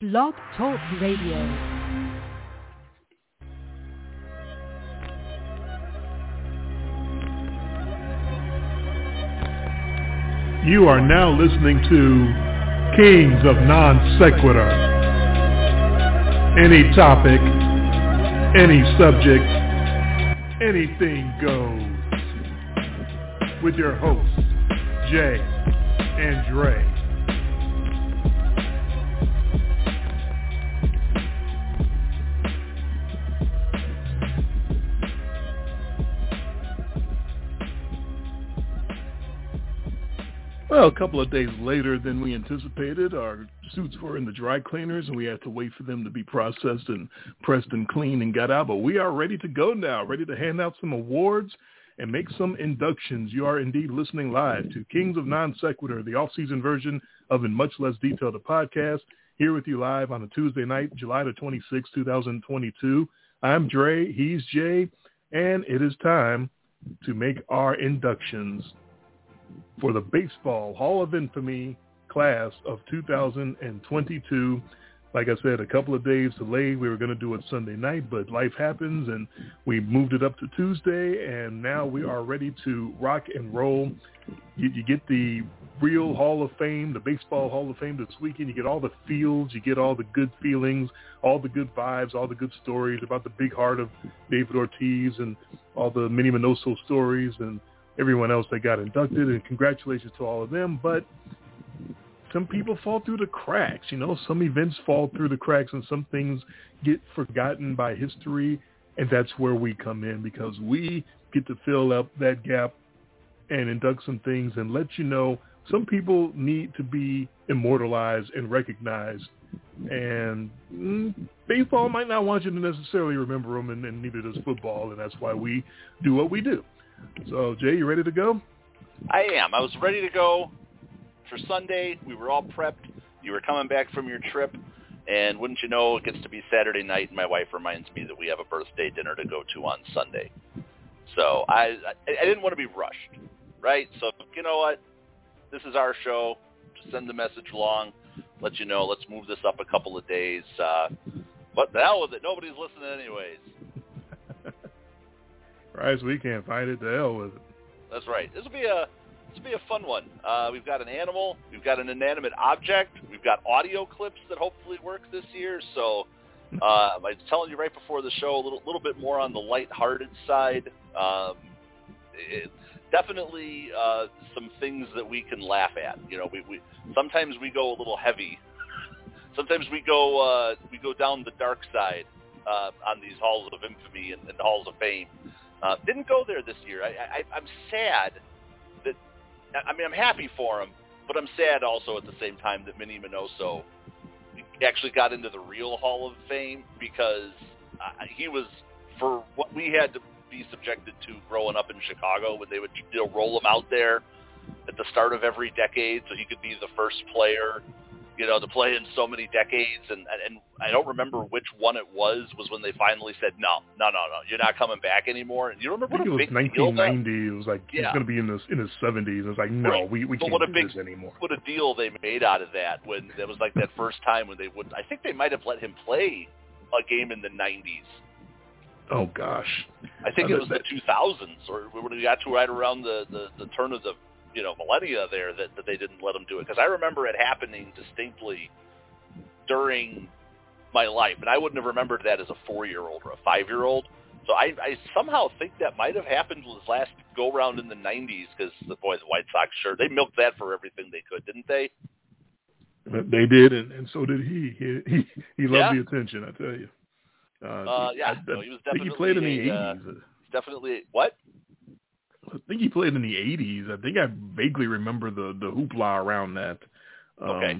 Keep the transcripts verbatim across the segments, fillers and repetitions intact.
Blog Talk Radio. You are now listening to Kings of Non Sequitur. Any topic, any subject, anything goes. With your hosts, Jay and Dre. Well, a couple of days later than we anticipated, our suits were in the dry cleaners, and we had to wait for them to be processed and pressed and cleaned and got out. But we are ready to go now, ready to hand out some awards and make some inductions. You are indeed listening live to Kings of Non Sequitur, the off-season version of In Much Less Detail, the podcast, here with you live on a Tuesday night, July the twenty-sixth, twenty twenty-two. I'm Dre, he's Jay, and it is time to make our inductions for the Baseball Hall of Infamy class of two thousand twenty-two. Like I said, a couple of days delayed. We were going to do it Sunday night, but life happens, and we moved it up to Tuesday, and now we are ready to rock and roll. You, you get the real Hall of Fame, the Baseball Hall of Fame this weekend. You get all the feels. You get all the good feelings, all the good vibes, all the good stories about the big heart of David Ortiz and all the Minnie Minoso stories and everyone else that got inducted, and congratulations to all of them. But some people fall through the cracks. You know, some events fall through the cracks and some things get forgotten by history, and that's where we come in, because we get to fill up that gap and induct some things and let you know some people need to be immortalized and recognized. And mm, baseball might not want you to necessarily remember them, and, and neither does football, and that's why we do what we do. So, Jay, you ready to go? I am. I was ready to go for Sunday. We were all prepped. You were coming back from your trip, and wouldn't you know, it gets to be Saturday night, and my wife reminds me that we have a birthday dinner to go to on Sunday. So I, I, I didn't want to be rushed, right? So, you know what? This is our show. Just send the message along. Let you know. Let's move this up a couple of days. Uh, what the hell with it? Nobody's listening anyways. Right, so we can't find it. The hell with it. That's right. This will be a this will be a fun one. Uh, we've got an animal. We've got an inanimate object. We've got audio clips that hopefully work this year. So uh, I was telling you right before the show, a little little bit more on the lighthearted side. Um, it, definitely uh, some things that we can laugh at. You know, we, we sometimes we go a little heavy. Sometimes we go uh, we go down the dark side uh, on these halls of infamy and, and halls of fame. Uh, didn't go there this year. I, I, I'm sad that, I mean, I'm happy for him, but I'm sad also at the same time that Minnie Minoso actually got into the real Hall of Fame, because uh, he was, for what we had to be subjected to growing up in Chicago, when they would, you know, roll him out there at the start of every decade so he could be the first player, you know, to play in so many decades, and and I don't remember which one it was, was when they finally said, no, no, no, no, you're not coming back anymore. And you remember I think what a it was big deal nineteen ninety. It was like, yeah. He's going to be in, this, in his seventies. It was like, no, right. we, we but can't what a do big, this anymore. What a deal they made out of that, when it was like that first time when they would, I think they might have let him play a game in the nineties. Oh, gosh. I think uh, it was that, the two thousands, or when we got to right around the, the, the turn of the, you know, millennia there, that, that they didn't let him do it. Because I remember it happening distinctly during my life, and I wouldn't have remembered that as a four-year-old or a five-year-old. So I, I somehow think that might have happened his last go-round in the nineties, because the boy, the White Sox, sure, they milked that for everything they could, didn't they? They did, and, and so did he. He he, he loved yeah. the attention, I tell you. Uh, uh, yeah, I, I no, he was think definitely he played in the a, eighties. Uh, definitely, what? I think he played in the eighties. I think I vaguely remember the, the hoopla around that. Um, okay.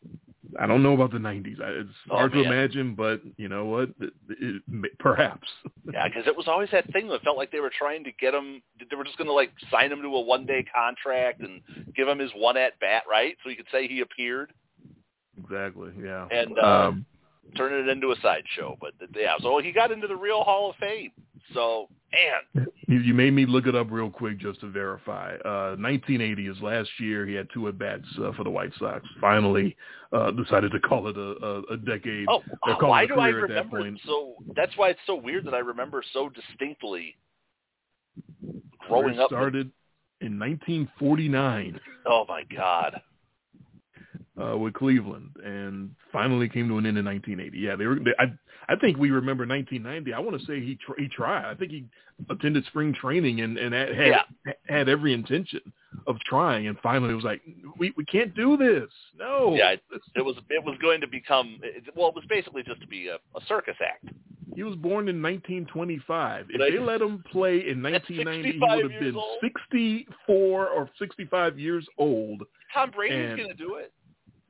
I don't know about the nineties. It's hard oh, to imagine, but you know what? It, it, perhaps. Yeah, because it was always that thing that felt like they were trying to get him. They were just going to like sign him to a one-day contract and give him his one at bat, right? So he could say he appeared. Exactly. Yeah. And uh, um, turning it into a sideshow. But yeah, so he got into the real Hall of Fame. So Man. You, you made me look it up real quick just to verify. Uh, nineteen eighty is last year. He had two at-bats uh, for the White Sox. Finally uh, decided to call it a, a, a decade. Oh, or call why it a do I career at that remember point. so – that's why it's so weird that I remember so distinctly growing career up. started with, in nineteen forty-nine. Oh, my God. Uh, with Cleveland, and finally came to an end in nineteen eighty. Yeah, they were. They, I I think we remember nineteen ninety. I want to say he tr- he tried. I think he attended spring training and and had yeah. had every intention of trying, and finally it was like, we we can't do this. No. Yeah, it, it was it was going to become it, well, it was basically just to be a, a circus act. He was born in nineteen twenty-five. If But they I, let him play in nineteen ninety, he would have been old. sixty-four or sixty-five years old. Tom Brady's and, going to do it.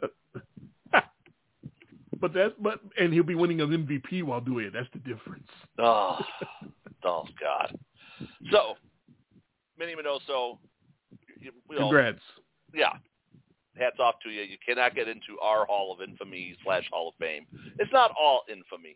But that's but and he'll be winning an M V P while doing it. That's the difference. Oh, oh God. So, Minnie Minoso, you, you know, congrats. Yeah, hats off to you. You cannot get into our Hall of Infamy slash Hall of Fame. It's not all infamy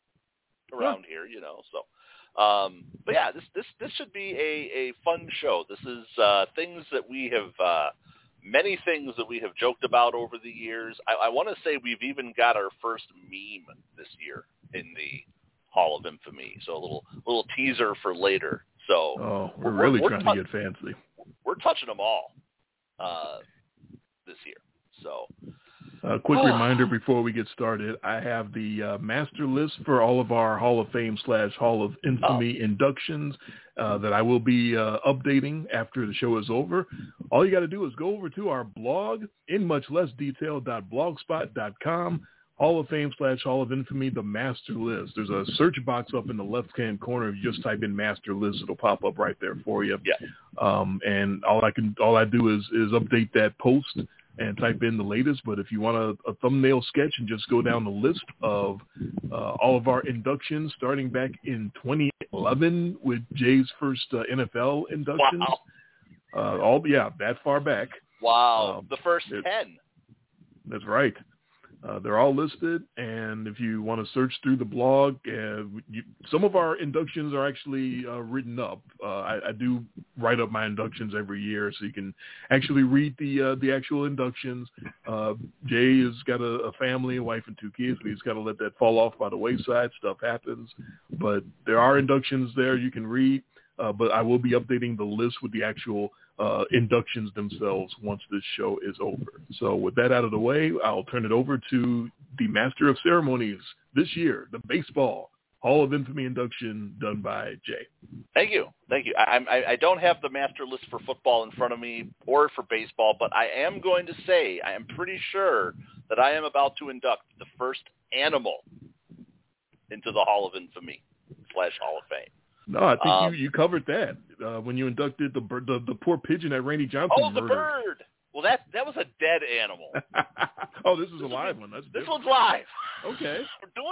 around yeah. here, you know. So, um, but yeah, this this this should be a, a fun show. This is uh, things that we have. Uh, Many things that we have joked about over the years. I, I want to say we've even got our first meme this year in the Hall of Infamy. So a little little teaser for later. So oh, we're, we're really we're trying t- to get fancy. We're touching them all uh, this year. So a quick oh. reminder before we get started: I have the uh, master list for all of our Hall of Fame slash Hall of Infamy oh. inductions uh, that I will be uh, updating after the show is over. All you got to do is go over to our blog in much less detail dot blogspot dot com, Hall of Fame slash Hall of Infamy, the master list. There's a search box up in the left-hand corner. If you just type in master list, it'll pop up right there for you. Yeah. Um, and all I can, all I do is is update that post and type in the latest. But if you want a, a thumbnail sketch and just go down the list of uh, all of our inductions starting back in twenty eleven with Jay's first uh, N F L inductions. Wow. Uh, all yeah, that far back. Wow, um, the first it, ten. That's right. Uh, they're all listed, and if you want to search through the blog, uh, you, some of our inductions are actually uh, written up. Uh, I, I do write up my inductions every year, so you can actually read the uh, the actual inductions. Uh, Jay has got a, a family, a wife, and two kids. We just got to let that fall off by the wayside. Stuff happens, but there are inductions there you can read. Uh, but I will be updating the list with the actual uh, inductions themselves once this show is over. So with that out of the way, I'll turn it over to the Master of Ceremonies this year, the Baseball Hall of Infamy induction done by Jay. Thank you. Thank you. I, I, I don't have the master list for football in front of me or for baseball, but I am going to say I am pretty sure that I am about to induct the first animal into the Hall of Infamy slash Hall of Fame. No, I think um, you, you covered that uh, when you inducted the, the the poor pigeon that Randy Johnson Oh, the murdered. bird. Well, that that was a dead animal. oh, this is this a live be, one. That's this different. one's live. Okay. We're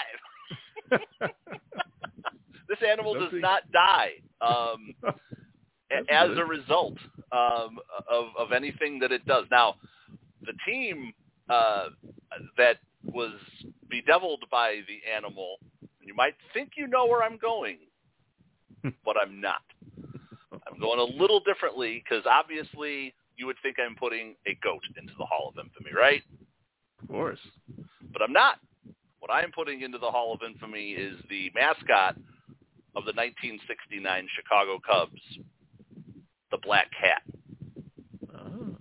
doing it live. This animal does Nothing. not die um, as good. a result um, of, of anything that it does. Now, the team uh, that was bedeviled by the animal, you might think you know where I'm going, but I'm not. I'm going a little differently because obviously you would think I'm putting a goat into the Hall of Infamy, right? Of course. But I'm not. What I'm putting into the Hall of Infamy is the mascot of the nineteen sixty-nine Chicago Cubs, the Black Cat. Oh.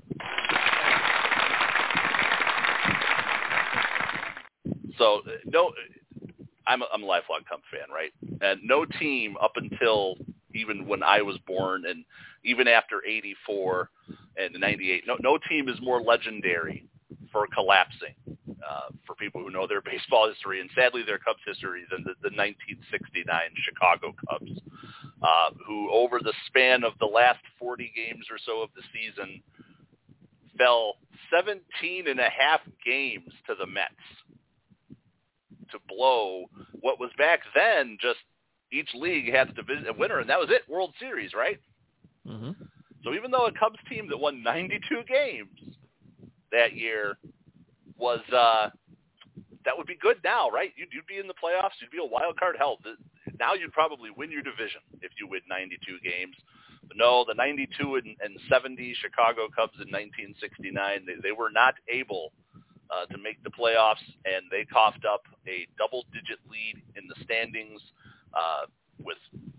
So, no, I'm a, I'm a lifelong Cubs fan, right? And no team up until even when I was born and even after eighty-four and ninety-eight, no, no team is more legendary for collapsing. Uh, for people who know their baseball history, and sadly their Cubs history, than the, the nineteen sixty-nine Chicago Cubs, uh, who over the span of the last forty games or so of the season fell seventeen and a half games to the Mets to blow what was back then just each league had a division a winner, and that was it, World Series, right? Mm-hmm. So even though a Cubs team that won ninety-two games that year was uh, that would be good now, right? You'd, you'd be in the playoffs. You'd be a wild card. Hell, the, now you'd probably win your division if you win ninety-two games. But no, the ninety-two and, and seventy Chicago Cubs in nineteen sixty-nine, they, they were not able uh, to make the playoffs, and they coughed up a double-digit lead in the standings uh, with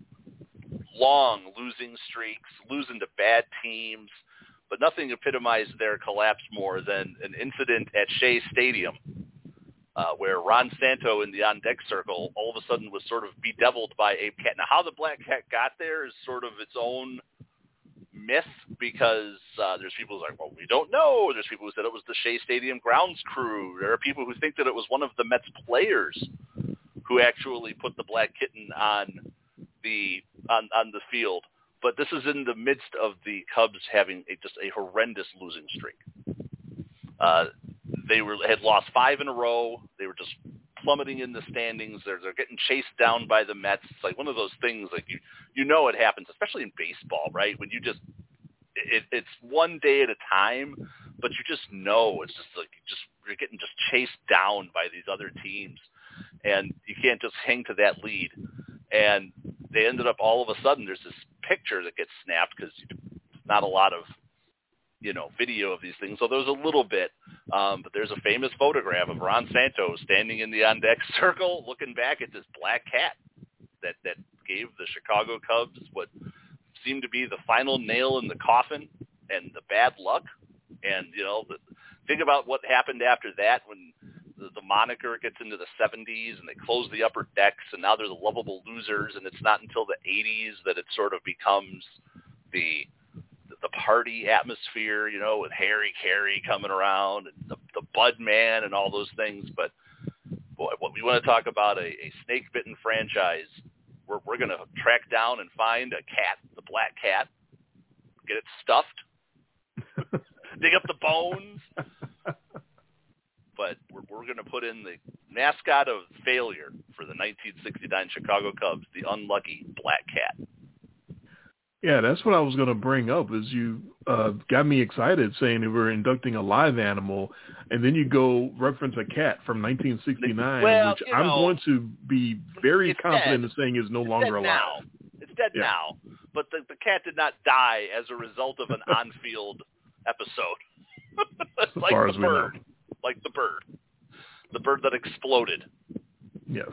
long losing streaks, losing to bad teams. But nothing epitomized their collapse more than an incident at Shea Stadium uh, where Ron Santo in the on-deck circle all of a sudden was sort of bedeviled by a cat. Now, how the black cat got there is sort of its own myth because uh, there's people who are like, well, we don't know. There's people who said it was the Shea Stadium grounds crew. There are people who think that it was one of the Mets players who actually put the black kitten on the on, on the field. But this is in the midst of the Cubs having a, just a horrendous losing streak. Uh, they were had lost five in a row. They were just plummeting in the standings. They're they're getting chased down by the Mets. It's like one of those things like you you know it happens, especially in baseball, right? When you just it, it's one day at a time, but you just know it's just like you just you're getting just chased down by these other teams, and you can't just hang to that lead. And they ended up all of a sudden there's this picture that gets snapped because not a lot of, you know, video of these things. So there's a little bit, um, but there's a famous photograph of Ron Santo standing in the on-deck circle looking back at this black cat that, that gave the Chicago Cubs what seemed to be the final nail in the coffin and the bad luck. And, you know, the, think about what happened after that when the, the moniker gets into the seventies and they close the upper decks and now they're the lovable losers, and it's not until the eighties that it sort of becomes the the party atmosphere, you know, with Harry Carey coming around and the, the Bud Man and all those things. But boy, what we want to talk about a, a snake-bitten franchise, we're, we're going to track down and find a cat, the black cat, get it stuffed, dig up the bones. But we're, we're going to put in the mascot of failure for the nineteen sixty-nine Chicago Cubs, the unlucky black cat. Yeah, that's what I was going to bring up is you uh, got me excited saying that we're inducting a live animal, and then you go reference a cat from nineteen sixty-nine, well, which you I'm know, going to be very confident dead. in saying is no it's longer alive. Now. It's dead yeah. now, but the, the cat did not die as a result of an on-field episode. As like far the as we bird. know. Like the bird. The bird that exploded. Yes.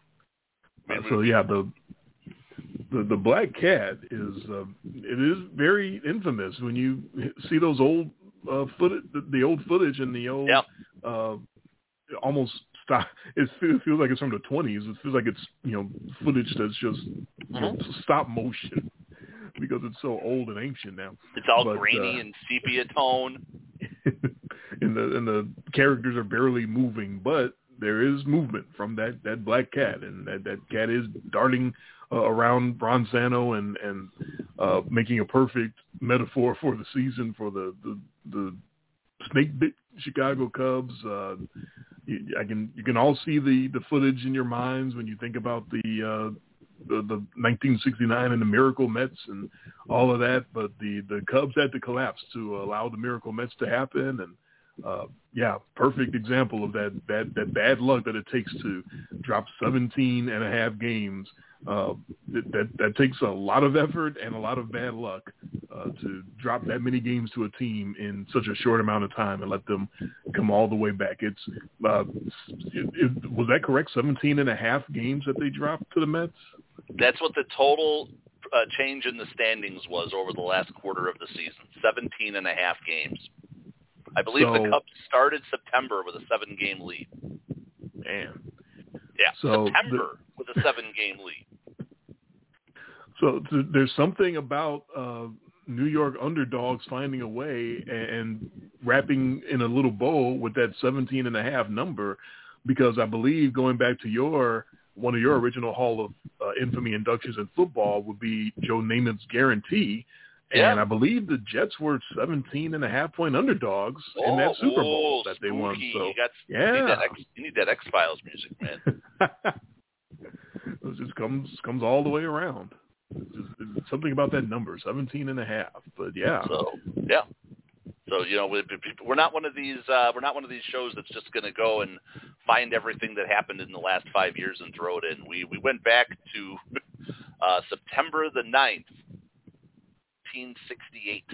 I mean, uh, so, we, yeah, the... The, the black cat is uh, it is very infamous when you see those old uh, footage, the, the old footage and the old yeah. uh, almost stop. It feels like it's from the twenties. It feels like it's you know footage that's just you know, mm-hmm. stop motion because it's so old and ancient now. It's all but, grainy uh, and sepia tone, and the and the characters are barely moving, but there is movement from that, that black cat, and that, that cat is darting uh, around Ron Santo and and uh, making a perfect metaphor for the season for the the, the snake bit Chicago Cubs. Uh, you, I can you can all see the, the footage in your minds when you think about the, uh, the the nineteen sixty-nine and the Miracle Mets and all of that. But the, the Cubs had to collapse to allow the Miracle Mets to happen, and Uh, yeah, perfect example of that, that, that bad luck that it takes to drop seventeen and a half games. Uh, that, that, that takes a lot of effort and a lot of bad luck uh, to drop that many games to a team in such a short amount of time and let them come all the way back. It's uh, it, it, was that correct? seventeen and a half games that they dropped to the Mets? That's what the total uh, change in the standings was over the last quarter of the season, seventeen and a half games. I believe so, the Cubs started September with a seven-game lead. Man. Yeah, so September the, with a seven-game lead. So th- there's something about uh, New York underdogs finding a way and, and wrapping in a little bow with that seventeen and a half number, because I believe going back to your one of your original Hall of uh, Infamy inductions in football would be Joe Namath's guarantee. Yeah. And I believe the Jets were seventeen and a half point underdogs oh, in that Super oh, Bowl that they spooky. won. So, you got, yeah. You need that, X, you need that X-Files music, man. It just comes comes all the way around. It's just, it's something about that number, seventeen and a half. But, yeah. So, yeah. So, you know, we're not one of these uh, we're not one of these shows that's just going to go and find everything that happened in the last five years and throw it in. We we went back to uh, September the ninth, nineteen sixty-eight.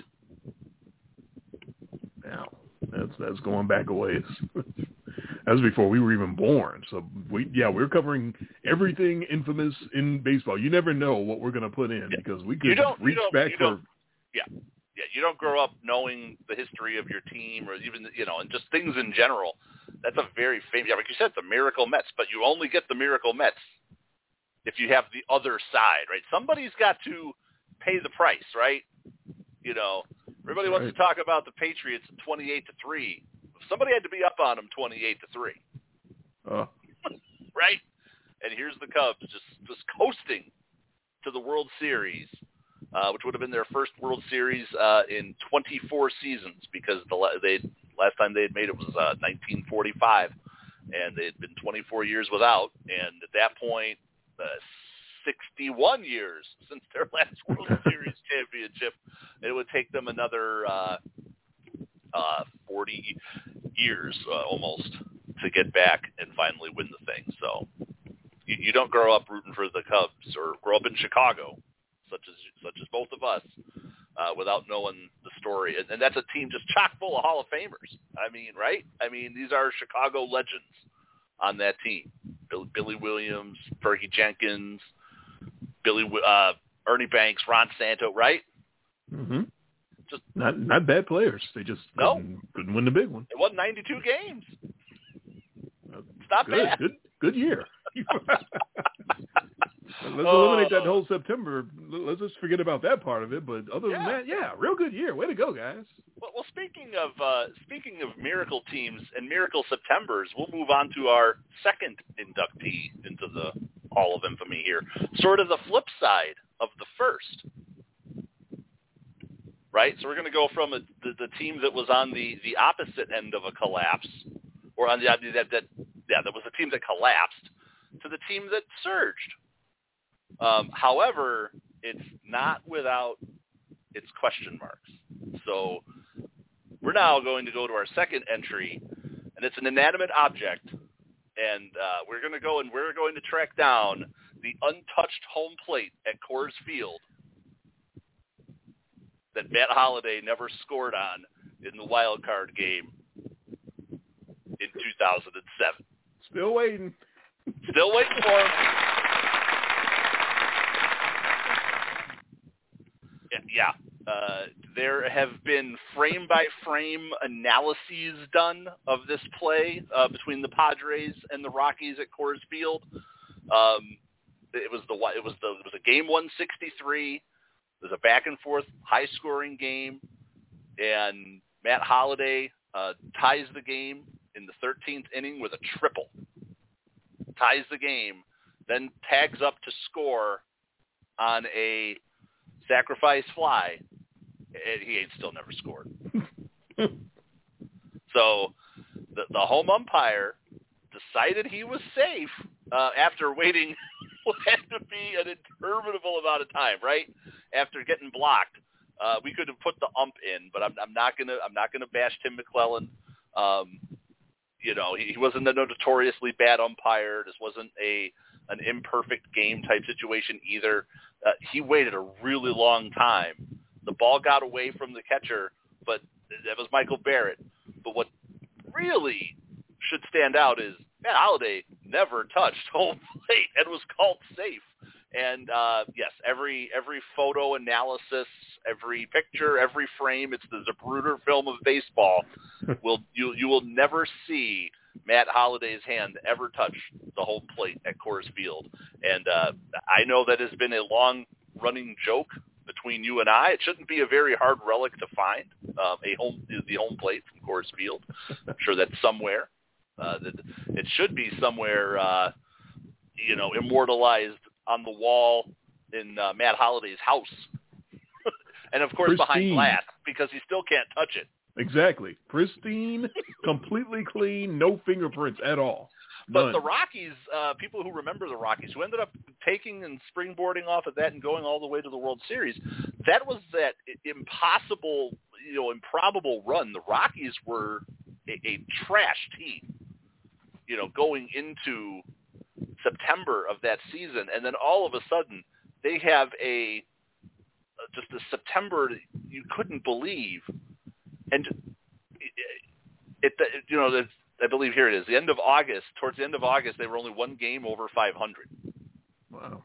Now, that's that's going back a ways. That was before we were even born. So we yeah we're covering everything infamous in baseball. You never know what we're going to put in, because we could reach back for yeah. Yeah, you don't grow up knowing the history of your team, or even, you know, and just things in general. That's a very famous, yeah, like you said, the Miracle Mets, but you only get the Miracle Mets if you have the other side, right? Somebody's got to pay the price, right? You know, everybody right. wants to talk about the Patriots at twenty-eight to three. Somebody had to be up on them twenty-eight to three. Uh. Right? And here's the Cubs just, just coasting to the World Series. Uh, which would have been their first World Series uh, in twenty-four seasons, because the they last time they had made it was uh, nineteen forty-five, and they had been twenty-four years without. And at that point, uh, sixty-one years since their last World Series championship. It would take them another uh, uh, forty years uh, almost to get back and finally win the thing. So you, you don't grow up rooting for the Cubs or grow up in Chicago, such as such as both of us, uh, without knowing the story. And, and that's a team just chock full of Hall of Famers. I mean, right? I mean, these are Chicago legends on that team. Bill, Billy Williams, Fergie Jenkins, Billy uh, Ernie Banks, Ron Santo, right? Mm-hmm. Just not not bad players. They just no. couldn't, couldn't win the big one. It won ninety-two games. Uh, it's not good, bad. Good, good year. Let's oh. eliminate that whole September. Let's just forget about that part of it. But other yeah. than that, yeah, real good year. Way to go, guys. Well, well speaking of uh, speaking of miracle teams and miracle Septembers, we'll move on to our second inductee into the Hall of Infamy here. Sort of the flip side of the first, right? So we're going to go from a, the, the team that was on the, the opposite end of a collapse, or on the that that yeah, that was the team that collapsed, to the team that surged. Um, however, it's not without its question marks. So we're now going to go to our second entry, and it's an inanimate object. And uh, we're going to go and we're going to track down the untouched home plate at Coors Field that Matt Holliday never scored on in the wild card game in two thousand seven. Still waiting. Still waiting for him. Yeah, uh, there have been frame-by-frame analyses done of this play uh, between the Padres and the Rockies at Coors Field. Um, it was the it was the it was a game one sixty-three. It was a back-and-forth, high-scoring game, and Matt Holliday uh, ties the game in the thirteenth inning with a triple. Ties the game, then tags up to score on a sacrifice fly, and he ain't still never scored. So the, the home umpire decided he was safe uh, after waiting what had to be an interminable amount of time, right? After getting blocked. Uh, we could have put the ump in, but I'm, I'm not gonna I'm not gonna bash Tim McClellan. Um, you know, he, he wasn't a notoriously bad umpire. This wasn't a an imperfect game type situation either. Uh, he waited a really long time. The ball got away from the catcher, but that was Michael Barrett. But what really should stand out is Matt Holliday never touched home plate and was called safe. And uh, yes, every every photo analysis, every picture, every frame, it's the Zapruder film of baseball. will you you will never see Matt Holliday's hand ever touch the home plate at Coors Field. And uh, I know that has been a long-running joke between you and I. It shouldn't be a very hard relic to find, uh, a home the home plate from Coors Field. I'm sure that's somewhere. Uh, that it should be somewhere, uh, you know, immortalized on the wall in uh, Matt Holliday's house. And, of course, Pristine. Behind glass, because he still can't touch it. Exactly. Pristine, completely clean, no fingerprints at all. But None. the Rockies, uh, people who remember the Rockies, who ended up taking and springboarding off of that and going all the way to the World Series, that was that impossible, you know, improbable run. The Rockies were a, a trash team. you know, going into September of that season, and then all of a sudden they have a just a September you couldn't believe, and it, it you know, the, I believe here it is, the end of August, towards the end of August, they were only one game over five hundred. Wow.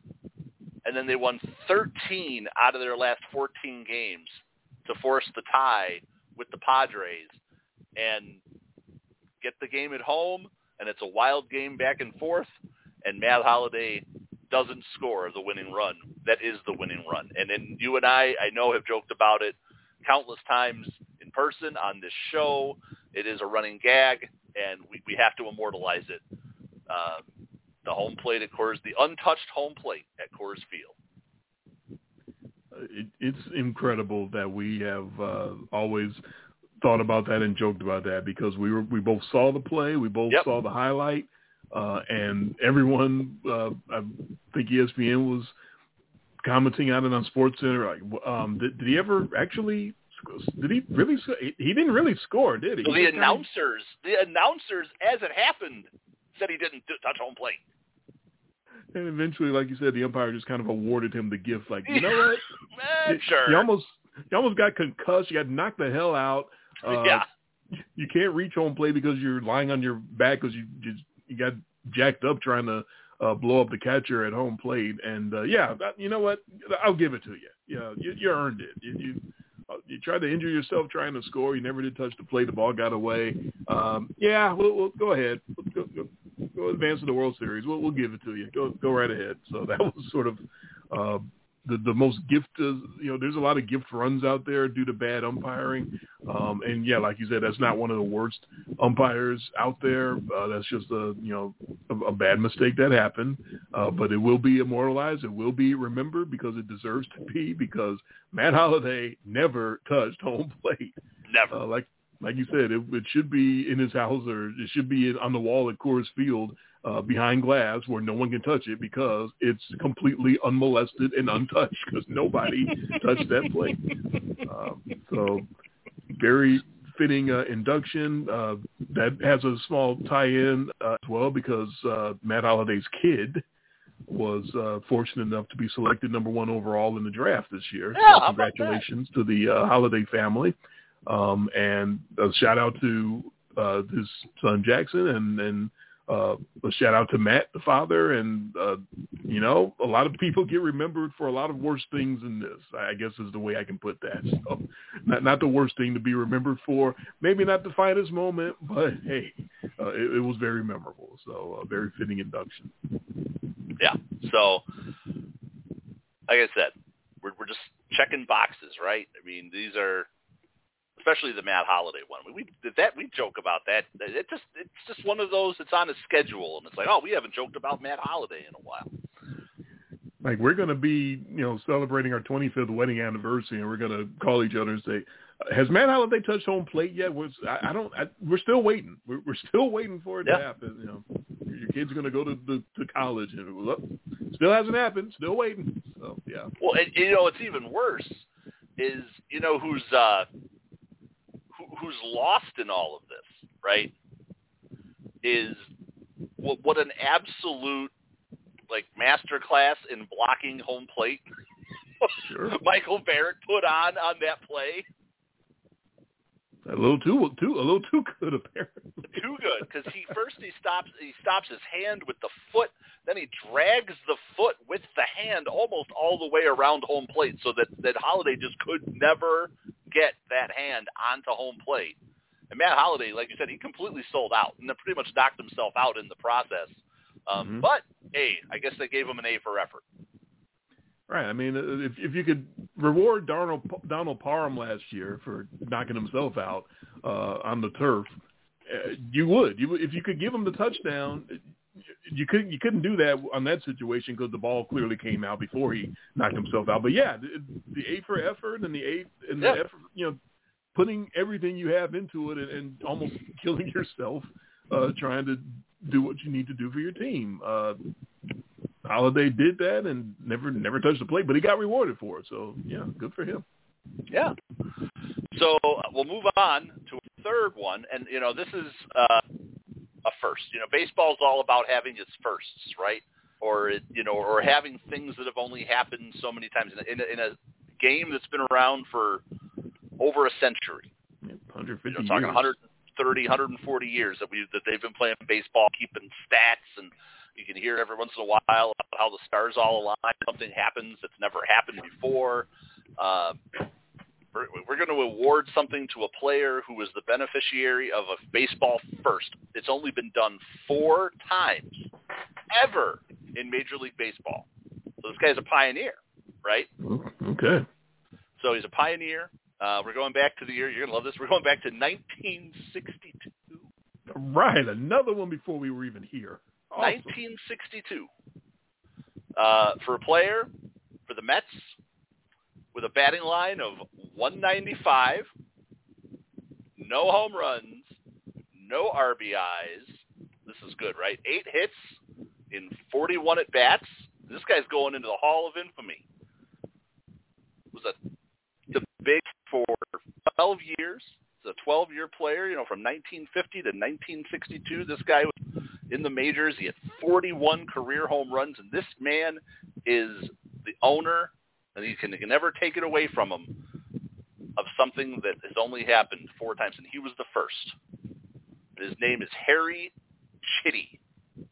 And then they won thirteen out of their last fourteen games to force the tie with the Padres and get the game at home, and it's a wild game back and forth, and Matt Holliday doesn't score the winning run. That is the winning run. And then you and I, I know, have joked about it countless times in person on this show. It is a running gag, and we, we have to immortalize it. Uh, the home plate at Coors, the untouched home plate at Coors Field. It, it's incredible that we have uh, always thought about that and joked about that, because we were we both saw the play, we both yep. saw the highlight, uh, and everyone, uh, I think E S P N was commenting on it on SportsCenter. Like, um, did, did he ever actually? Did he really? He didn't really score, did he? So he the announcers, kind of... the announcers, as it happened, said he didn't touch home plate. And eventually, like you said, the umpire just kind of awarded him the gift. Like, you know what? Man, you, sure. You almost, you almost got concussed. You got knocked the hell out. Uh, yeah. You can't reach home plate because you're lying on your back because you just you got jacked up trying to uh, blow up the catcher at home plate. And uh, yeah, that, you know what? I'll give it to you. Yeah, you, you earned it. You, you you tried to injure yourself trying to score. You never did touch the plate. The ball got away. Um, yeah, we'll, we'll go ahead. Go, go, go advance to the World Series. We'll, we'll give it to you. Go go right ahead. So that was sort of uh, the the most gift. You know, there's a lot of gift runs out there due to bad umpiring. Um, and yeah, like you said, that's not one of the worst umpires out there. Uh, that's just a you know a, a bad mistake that happened. Uh, but it will be immortalized. It will be remembered because it deserves to be. Because Matt Holliday never touched home plate. Never. Uh, like like you said, it, it should be in his house, or it should be on the wall at Coors Field uh, behind glass where no one can touch it, because it's completely unmolested and untouched because nobody touched that plate. Um, so very fitting uh, induction. Uh, that has a small tie-in uh, as well, because uh, Matt Holliday's kid was uh, fortunate enough to be selected number one overall in the draft this year. Yeah, so congratulations to the uh, Holliday family. Um, and a shout out to uh, his son Jackson, and, and uh, a shout out to Matt, the father. And, uh, you know, a lot of people get remembered for a lot of worse things than this, I guess is the way I can put that. So not, not the worst thing to be remembered for, maybe not the finest moment, but hey, uh, it, it was very memorable. So a very fitting induction. Yeah. So, like I said, we're we're just checking boxes, right? I mean, these are, especially the Matt Holliday one. We did that. We joke about that. It just it's just one of those. It's on a schedule, and it's like, oh, we haven't joked about Matt Holliday in a while. Like, we're going to be, you know, celebrating our twenty-fifth wedding anniversary, and we're going to call each other and say, "Has Matt Holliday touched home plate yet?" Was I, I don't. I, we're still waiting. We're, we're still waiting for it yeah. to happen. You know, your kid's going to go to the to college, and look, still hasn't happened. Still waiting. So yeah. Well, and, you know, it's even worse. Is you know who's uh, who, who's lost in all of this, right? Is what, what an absolute like masterclass in blocking home plate. Sure. Michael Barrett put on on that play. A little too, too, a little too good, apparently. Too good, because he first he stops he stops his hand with the foot, then he drags the foot with the hand almost all the way around home plate, so that that Holliday just could never get that hand onto home plate. And Matt Holliday, like you said, he completely sold out and then pretty much knocked himself out in the process. Um, mm-hmm. But hey, I guess they gave him an A for effort. Right. I mean, if if you could reward Darnell, Donald Parham last year for knocking himself out uh, on the turf, uh, you would. You if you could give him the touchdown, you couldn't. You couldn't do that on that situation because the ball clearly came out before he knocked himself out. But yeah, the, the A for effort and the A and the yeah. effort, you know, putting everything you have into it and, and almost killing yourself uh, trying to do what you need to do for your team. Uh, Holliday did that and never never touched the plate, but he got rewarded for it. So, yeah, good for him. Yeah. So we'll move on to a third one. And, you know, this is uh, a first. You know, baseball's all about having its firsts, right? Or, it, you know, or having things that have only happened so many times in a, in a, in a game that's been around for over a century. Yeah, one hundred fifty you know, talking years. one hundred thirty, one hundred forty years that we that they've been playing baseball, keeping stats, and you can hear every once in a while about how the stars all align. Something happens that's never happened before. Um, we're, we're going to award something to a player who was the beneficiary of a baseball first. It's only been done four times ever in Major League Baseball. So this guy's a pioneer, right? Okay. So he's a pioneer. Uh, we're going back to the year, you're going to love this, we're going back to nineteen sixty-two. Right, another one before we were even here. Awesome. nineteen sixty-two. Uh, for a player, for the Mets, with a batting line of one ninety-five, no home runs, no R B Is. This is good, right? Eight hits in forty-one at-bats. This guy's going into the Hall of Infamy. Was a the big for twelve years. He's a twelve-year player, you know, from nineteen fifty to nineteen sixty-two. This guy was in the majors. He had forty-one career home runs, and this man is the owner, and he can, he can never take it away from him, of something that has only happened four times, and he was the first. His name is Harry Chitty.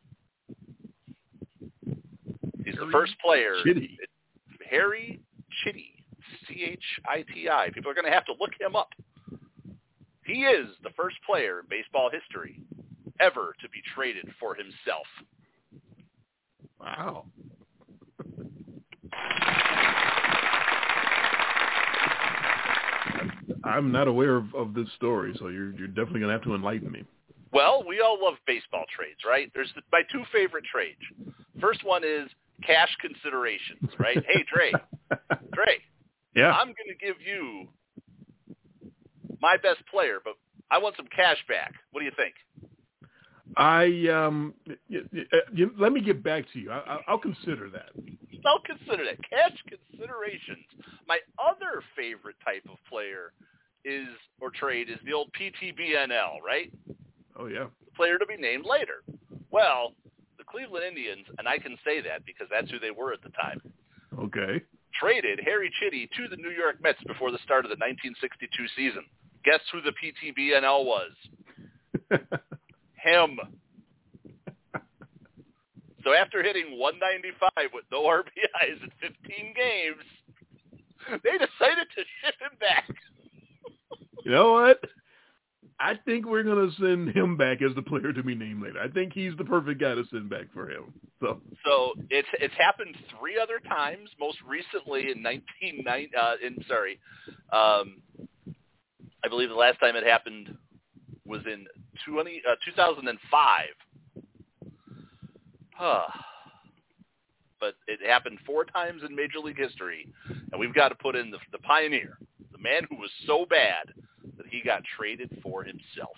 He's Harry the first player. Chitty. Harry Chitty. C H I T I. People are going to have to look him up. He is the first player in baseball history ever to be traded for himself. Wow. I'm not aware of, of this story, so you're you're definitely going to have to enlighten me. Well, we all love baseball trades, right? There's the, my two favorite trades. First one is cash considerations, right? Hey, Dre, Dre, yeah, I'm going to give you my best player, but I want some cash back. What do you think? I um, y- y- y- let me get back to you. I, I, I'll consider that. I'll consider that. Cash considerations. My other favorite type of player is, or trade, is the old P T B N L, right? Oh, yeah. The player to be named later. Well, the Cleveland Indians, and I can say that because that's who they were at the time, Okay. traded Harry Chitty to the New York Mets before the start of the nineteen sixty-two season. Guess who the P T B N L was? Him. So after hitting one ninety-five with no R B Is in fifteen games, they decided to ship him back. You know what? I think we're going to send him back as the player to be named later. I think he's the perfect guy to send back for him. So, so it's it's happened three other times. Most recently in nineteen ninety. Uh, in sorry, um, I believe the last time it happened was in twenty, uh, two thousand five. Huh. But it happened four times in Major League history, and we've got to put in the, the pioneer, the man who was so bad that he got traded for himself.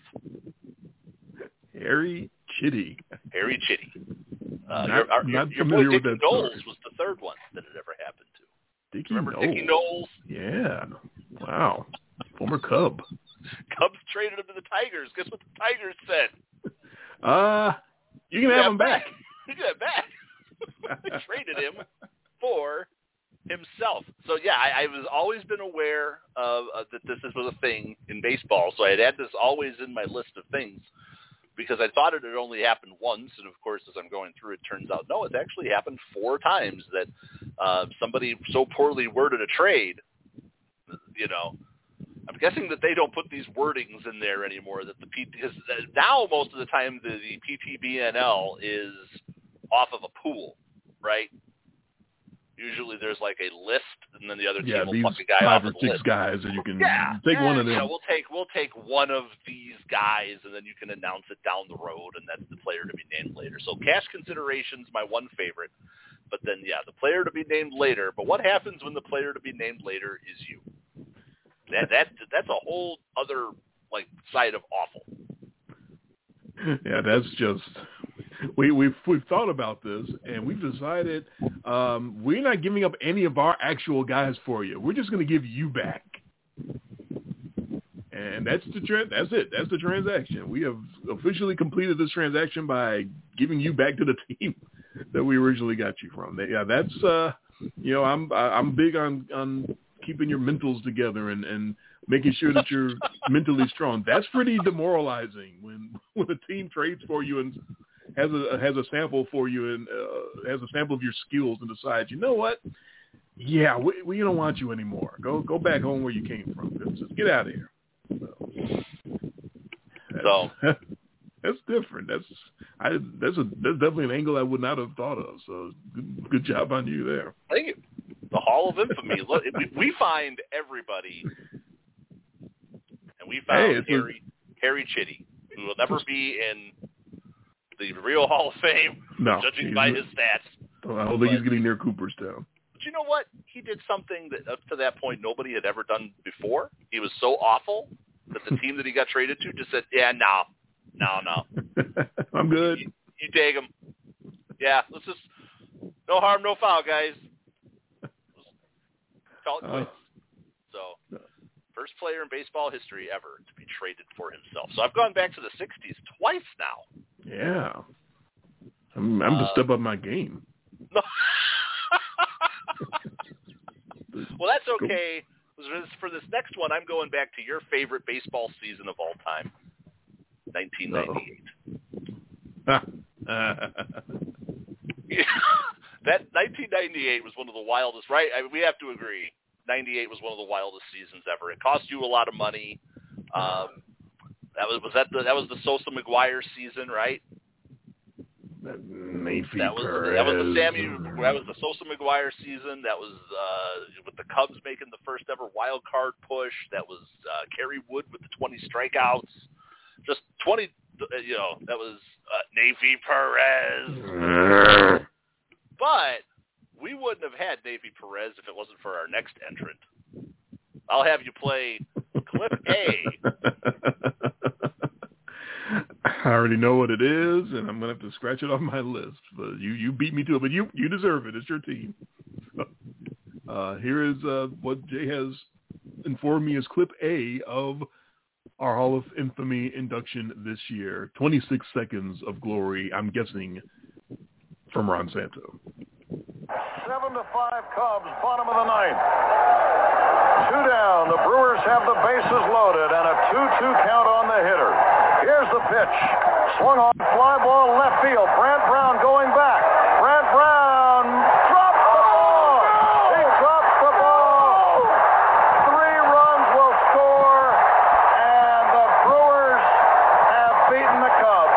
Harry Chitty. Harry Chitty. Uh, not, your our, not your familiar boy with Dickie that Knowles story. was the third one that it ever happened to. Dickie Remember Knowles. Dickie Knowles? Yeah. Wow. Former Cub. Cubs traded him to the Tigers. Guess what the Tigers said? Uh, you can have him back. You can have him back. They traded him for himself. So, yeah, I, I was always been aware of uh, that this, this was a thing in baseball. So I had had this always in my list of things because I thought it had only happened once. And, of course, as I'm going through, it turns out, no, it's actually happened four times that uh, somebody so poorly worded a trade, you know. I'm guessing that they don't put these wordings in there anymore. That the P, because now most of the time the, the P T B N L is off of a pool, right? Usually there's like a list, and then the other team yeah, will these pluck a guy five off or of the six list. guys, and you can yeah, take yeah, one of them. You know, we'll take we'll take one of these guys, and then you can announce it down the road, and that's the player to be named later. So cash consideration's my one favorite, but then yeah, the player to be named later. But what happens when the player to be named later is you? That that that's a whole other like side of awful. Yeah, that's just we we've we've thought about this, and we've decided um, we're not giving up any of our actual guys for you. We're just going to give you back, And that's the tra- that's it. That's the transaction. We have officially completed this transaction by giving you back to the team that we originally got you from. Yeah, that's uh, you know, I'm I'm big on, on keeping your mentals together and, and making sure that you're mentally strong. That's pretty demoralizing when when a team trades for you and has a has a sample for you and uh, has a sample of your skills and decides, you know what? Yeah, we, we don't want you anymore. Go go back home where you came from. Just get out of here. So, that's, so that's different. That's I that's a that's definitely an angle I would not have thought of. So good, good job on you there. Thank you. The Hall of Infamy. Look, we, we find everybody, and we found hey, Harry a, Harry Chitty, who will never be in the real Hall of Fame, no, judging by his stats. I don't think but, he's getting near Cooperstown. But you know what? He did something that up to that point nobody had ever done before. He was so awful that the team that he got traded to just said, yeah, no, no, no. I'm good. You, you take him. Yeah, let's just, no harm, no foul, guys. Call it quits. Uh, so, first player in baseball history ever to be traded for himself. So I've gone back to the sixties twice now. Yeah. I'm, I'm uh, to step up my game. No. Well, that's okay. For this next one, I'm going back to your favorite baseball season of all time, nineteen ninety-eight. That nineteen ninety-eight was one of the wildest, right? I mean, we have to agree. ninety-eight was one of the wildest seasons ever. It cost you a lot of money. Um, that was was that the, that was the Sosa McGuire season, right? That Navy that was Perez. that was the Sammy that was the Sosa McGuire season. That was uh, with the Cubs making the first ever wild card push. That was uh, Kerry Wood with the twenty strikeouts. Just twenty, you know, that was uh, Navy Perez. But we wouldn't have had Navy Perez if it wasn't for our next entrant. I'll have you play clip A. I already know what it is, and I'm going to have to scratch it off my list. But you, you beat me to it, but you, you deserve it. It's your team. Uh, here is uh, what Jay has informed me is clip A of our Hall of Infamy induction this year. twenty-six seconds of glory, I'm guessing, from Ron Santo. Seven to five Cubs, bottom of the ninth. Two down. The Brewers have the bases loaded and a two two count on the hitter. Here's the pitch. Swung on, fly ball left field. Brant Brown going back. Brant Brown dropped the ball. He dropped the ball. Three runs will score, and the Brewers have beaten the Cubs.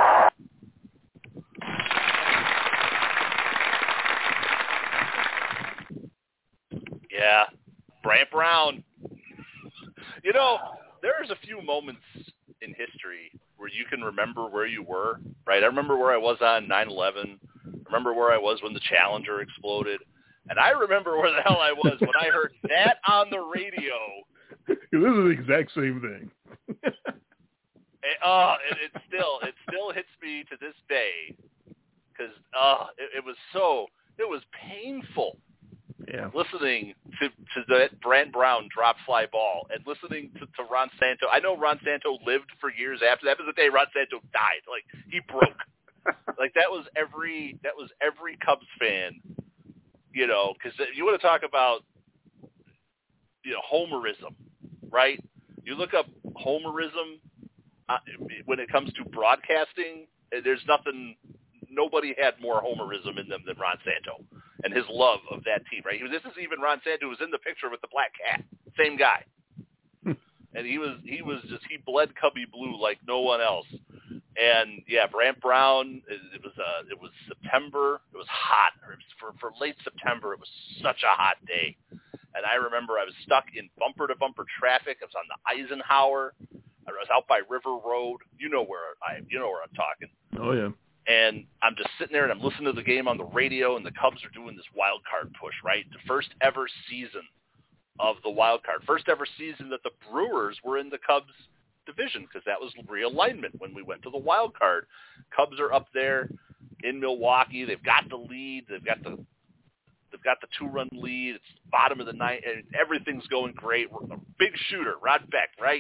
Yeah, Brant Brown. You know, there's a few moments in history where you can remember where you were, right? I remember where I was on nine eleven. I remember where I was when the Challenger exploded. And I remember where the hell I was when I heard that on the radio. This is the exact same thing. And, uh, it, it still it still hits me to this day because uh, it, it was so, it was painful. Yeah. Listening to, to that Brant Brown drop fly ball and listening to, to Ron Santo. I know Ron Santo lived for years after that. That was the day Ron Santo died. Like, he broke. Like, that was every that was every Cubs fan, you know, because you want to talk about, you know, homerism, right? You look up homerism uh, when it comes to broadcasting, there's nothing, nobody had more homerism in them than Ron Santo. And his love of that team, right? He was, this is even Ron Santo who was in the picture with the black cat. Same guy. And he was he was just, he bled Cubby blue like no one else. And, yeah, Brant Brown, it, it was uh, it was September. It was hot. It was for, for late September, it was such a hot day. And I remember I was stuck in bumper-to-bumper traffic. I was on the Eisenhower. I was out by River Road. You know where I you know where I'm talking. Oh, yeah. And I'm just sitting there and I'm listening to the game on the radio, and the Cubs are doing this wild card push, right? The first ever season of the wild card. First ever season that the Brewers were in the Cubs division, because that was realignment when we went to the wild card. Cubs are up there in Milwaukee. They've got the lead. They've got the they've got the two-run lead. It's bottom of the ninth, and everything's going great. A big shooter, Rod Beck, right?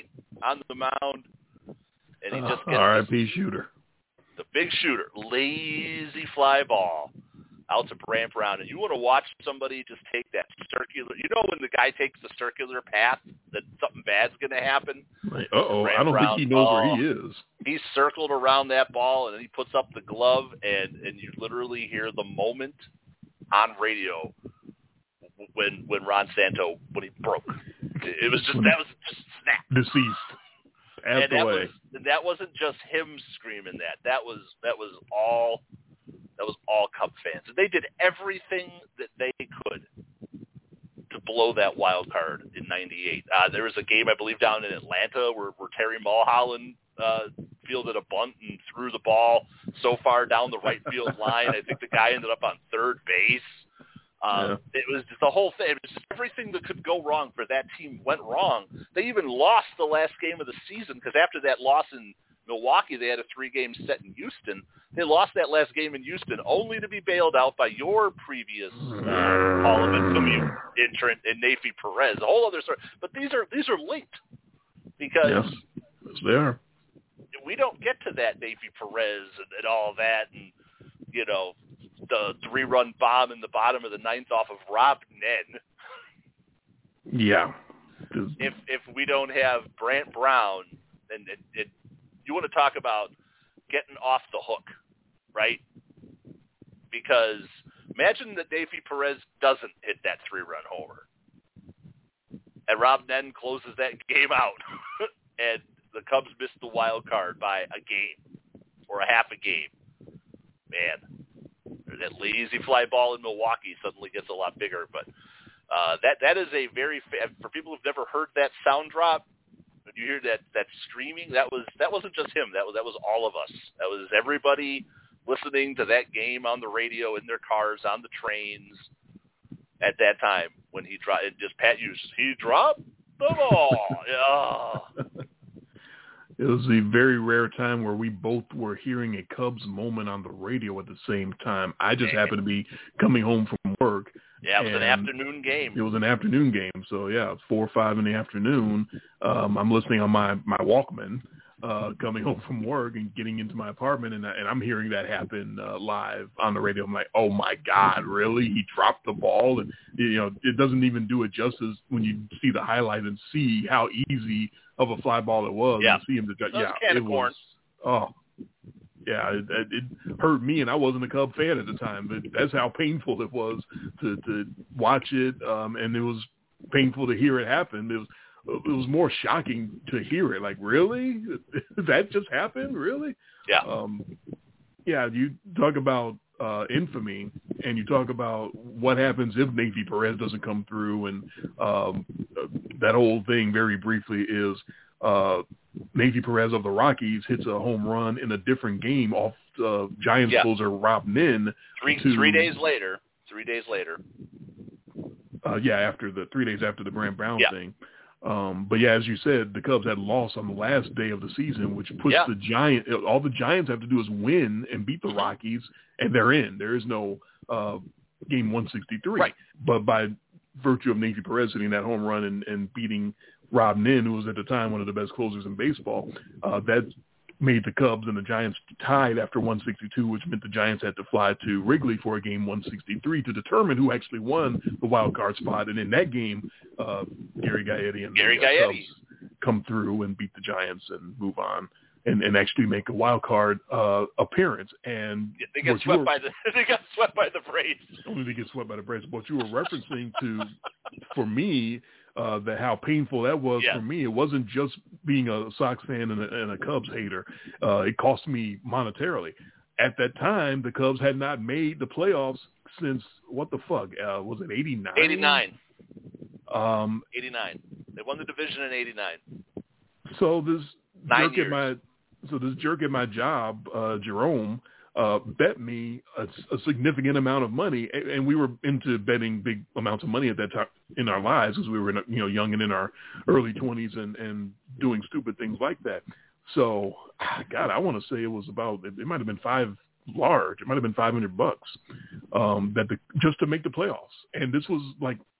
on the mound, and he uh, just gets R I P shooter. The big shooter, lazy fly ball out to Brant Brown. And you want to watch somebody just take that circular, you know when the guy takes the circular path that something bad's going to happen? Like, uh-oh, I don't Brown, think he knows oh, where he is. He circled around that ball, and then he puts up the glove, and, and you literally hear the moment on radio when when Ron Santo, when he broke. It was just, that was just snap. Deceased. And that, away. was, that wasn't just him screaming that. That was that was all that was all Cub fans. And they did everything that they could to blow that wild card in ninety-eight. Uh, there was a game, I believe, down in Atlanta where, where Terry Mulholland uh, fielded a bunt and threw the ball so far down the right field line. I think the guy ended up on third base. Um, yeah. It was the whole thing. It was just everything that could go wrong for that team went wrong. They even lost the last game of the season because after that loss in Milwaukee, they had a three-game set in Houston. They lost that last game in Houston only to be bailed out by your previous uh, Hall of Fame entrant in Neifi Perez. A whole other story. But these are these are linked because yes, yes they are. We don't get to that Neifi Perez and, and all that, and you know. The three-run bomb in the bottom of the ninth off of Rob Nen. Yeah. If if we don't have Brant Brown, then it, it, you want to talk about getting off the hook, right? Because imagine that Neifi Perez doesn't hit that three-run homer, and Rob Nen closes that game out, and the Cubs miss the wild card by a game or a half a game. Man. That lazy fly ball in Milwaukee suddenly gets a lot bigger, but uh, that that is a very for people who've never heard that sound drop. When you hear that that screaming, that was that wasn't just him. That was that was all of us. That was everybody listening to that game on the radio in their cars, on the trains at that time when he dropped. Just Pat Hughes, he dropped the ball. Yeah. It was a very rare time where we both were hearing a Cubs moment on the radio at the same time. I just happened to be coming home from work. Yeah, it was an afternoon game. It was an afternoon game. So, yeah, four or five in the afternoon. Um, I'm listening on my, my Walkman, uh, coming home from work and getting into my apartment, and, I, and I'm hearing that happen uh, live on the radio. I'm like, oh, my God, really? He dropped the ball? And, you know, it doesn't even do it justice when you see the highlight and see how easy of a fly ball it was. Yeah, and see him to, yeah, it was. Oh, yeah, it, it hurt me, and I wasn't a Cub fan at the time. But that's how painful it was to to watch it, um, and it was painful to hear it happen. It was it was more shocking to hear it. Like, really? That just happened? Really? Yeah. Um, yeah, you talk about uh, infamy, and you talk about what happens if Neifi Perez doesn't come through, and um, that whole thing very briefly is uh, Neifi Perez of the Rockies hits a home run in a different game off uh, Giants yeah. closer Rob Nen. Three to, three days later. Three days later. Uh, yeah, after the three days after the Brant Brown yeah. thing. Um, but yeah, as you said, the Cubs had lost on the last day of the season, which puts yeah. the Giant. All the Giants have to do is win and beat the mm-hmm. Rockies, and they're in. There is no uh, game one sixty-three. Right. But by virtue of Neifi Perez hitting that home run and, and beating Rob Nen, who was at the time one of the best closers in baseball, uh, that made the Cubs and the Giants tied after one sixty-two, which meant the Giants had to fly to Wrigley for a game one sixty-three to determine who actually won the wild card spot. And in that game, uh, Gary Gaetti and Gary the uh, Gaetti. Cubs come through and beat the Giants and move on and, and actually make a wild card uh, appearance. And yeah, they got swept were, by the they got swept by the Braves. Only they get swept by the Braves. What you were referencing to, for me, Uh, that how painful that was yeah. for me. It wasn't just being a Sox fan and a, and a Cubs hater. Uh, it cost me monetarily. At that time, the Cubs had not made the playoffs since, what the fuck, uh, was it eighty-nine? eighty-nine. Um, eighty-nine. They won the division in eighty-nine. So this Nine jerk years. at my, so this jerk at my job, uh, Jerome, uh, bet me a, a significant amount of money, and, and we were into betting big amounts of money at that time in our lives because we were, you know, young and in our early twenties and, and doing stupid things like that. So, God, I want to say it was about, it, it might have been five large, it might have been five hundred bucks um, that the, just to make the playoffs. And this was like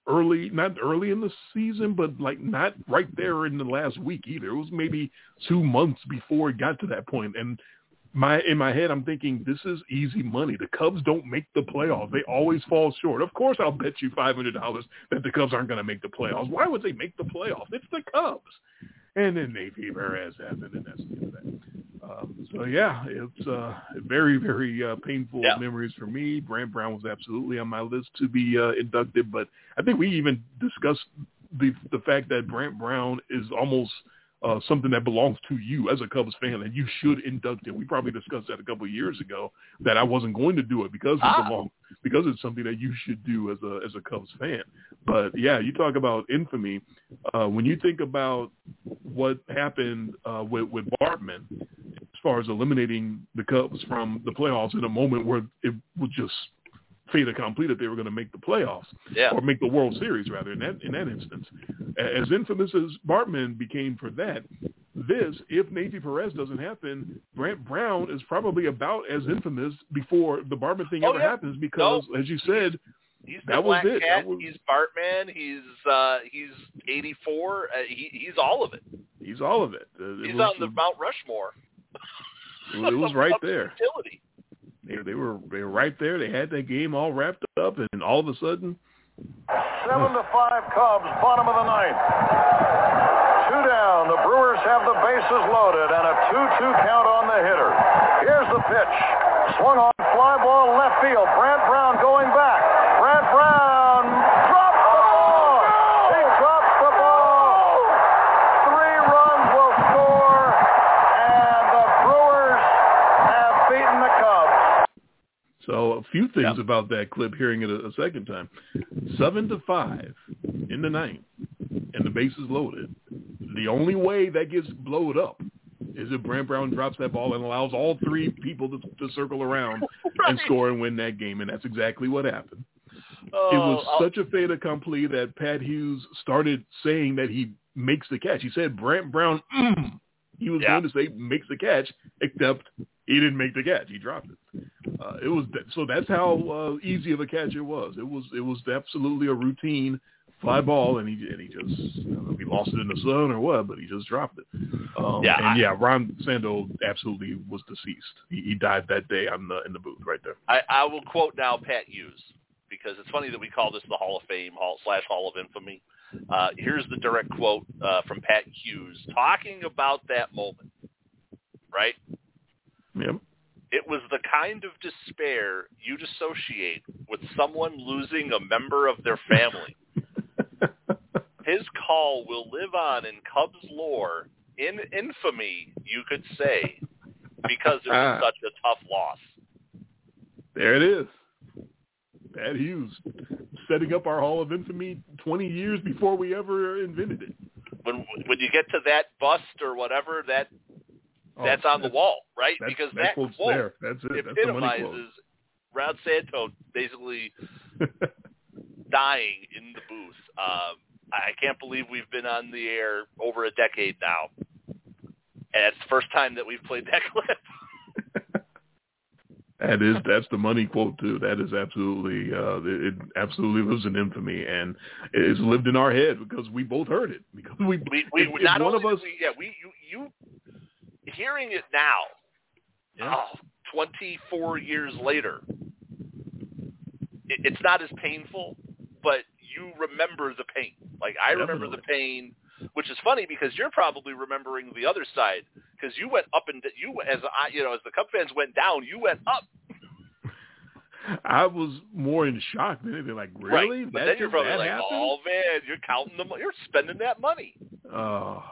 early, not early in the season, but like not right there in the last week either. It was maybe two months before it got to that point. And my in my head, I'm thinking this is easy money. The Cubs don't make the playoffs. They always fall short. Of course, I'll bet you five hundred dollars that the Cubs aren't going to make the playoffs. Why would they make the playoffs? It's the Cubs. And then Neifi Perez happened, and that's the end of that. Um, so, yeah, it's uh, very, very uh, painful yeah. memories for me. Brant Brown was absolutely on my list to be uh, inducted, but I think we even discussed the the fact that Brant Brown is almost uh, something that belongs to you as a Cubs fan, and you should induct him. We probably discussed that a couple of years ago, that I wasn't going to do it because he ah. belongs, because it's something that you should do as a as a Cubs fan. But, yeah, you talk about infamy. Uh, when you think about what happened uh, with, with Bartman, as far as eliminating the Cubs from the playoffs in a moment where it was just fait accompli that they were going to make the playoffs, yeah. or make the World Series, rather, in that in that instance. As infamous as Bartman became for that, this, if Neifi Perez doesn't happen, Brant Brown is probably about as infamous before the Bartman thing oh, ever yeah. happens because, no. as you said, He's the that Black was it. Cat. Was, he's Bartman. He's uh, he's eighty-four. Uh, he, he's all of it. He's all of it. Uh, it he's was, on the Mount Rushmore. It was right there. Utility. They, they were they were right there. They had that game all wrapped up, and all of a sudden, seven to five Cubs, bottom of the ninth. Two down. The Brewers have the bases loaded and a two two count on the hitter. Here's the pitch. Swung on, fly ball left field. Brant Brown going back. Brant Brown drops the ball. He drops the ball. Three runs will score, and the Brewers have beaten the Cubs. So a few things yep. about that clip, hearing it a, a second time. Seven to five in the ninth, and the bases loaded. The only way that gets blowed up is if Brant Brown drops that ball and allows all three people to, to circle around right. and score and win that game, and that's exactly what happened. Oh, it was I'll... such a fait accompli that Pat Hughes started saying that he makes the catch. He said Brant Brown, mm. he was yeah. going to say makes the catch, except he didn't make the catch. He dropped it. Uh, it was so that's how uh, easy of a catch it was. It was it was absolutely a routine fly ball, and he and he just I don't know if he lost it in the sun or what, but he just dropped it. Um, yeah, and I, yeah, Ron Santo absolutely was deceased. He, he died that day on the in the booth right there. I, I will quote now Pat Hughes, because it's funny that we call this the Hall of Fame Hall slash Hall of Infamy. Uh, here's the direct quote uh, from Pat Hughes talking about that moment. Right? Yep. It was the kind of despair you'd associate with someone losing a member of their family. His call will live on in Cubs lore, in infamy, you could say, because it was such a tough loss. There it is. Pat Hughes, setting up our Hall of Infamy twenty years before we ever invented it. When when you get to that bust or whatever, that oh, that's on the wall, right? That's, because that that quote's quote there. That's it. That's epitomizes the money Ron Santo basically dying in the booth. Um, I can't believe we've been on the air over a decade now, and it's the first time that we've played that clip. That is, that's the money quote too. That is absolutely, uh, it absolutely lives in infamy, and it's lived in our head because we both heard it. Because we, we, we if, not if one only of us, we, yeah, we, you, you, hearing it now, yeah. oh, twenty-four years later, it, it's not as painful, but you remember the pain. Like I Definitely. remember the pain, which is funny because you're probably remembering the other side. Because you went up and you, as I, you know, as the Cub fans went down, you went up. I was more in shock than anything. Like, really? Right. But that, then you're probably that like, happened? oh man, you're counting them, you're spending that money. Oh,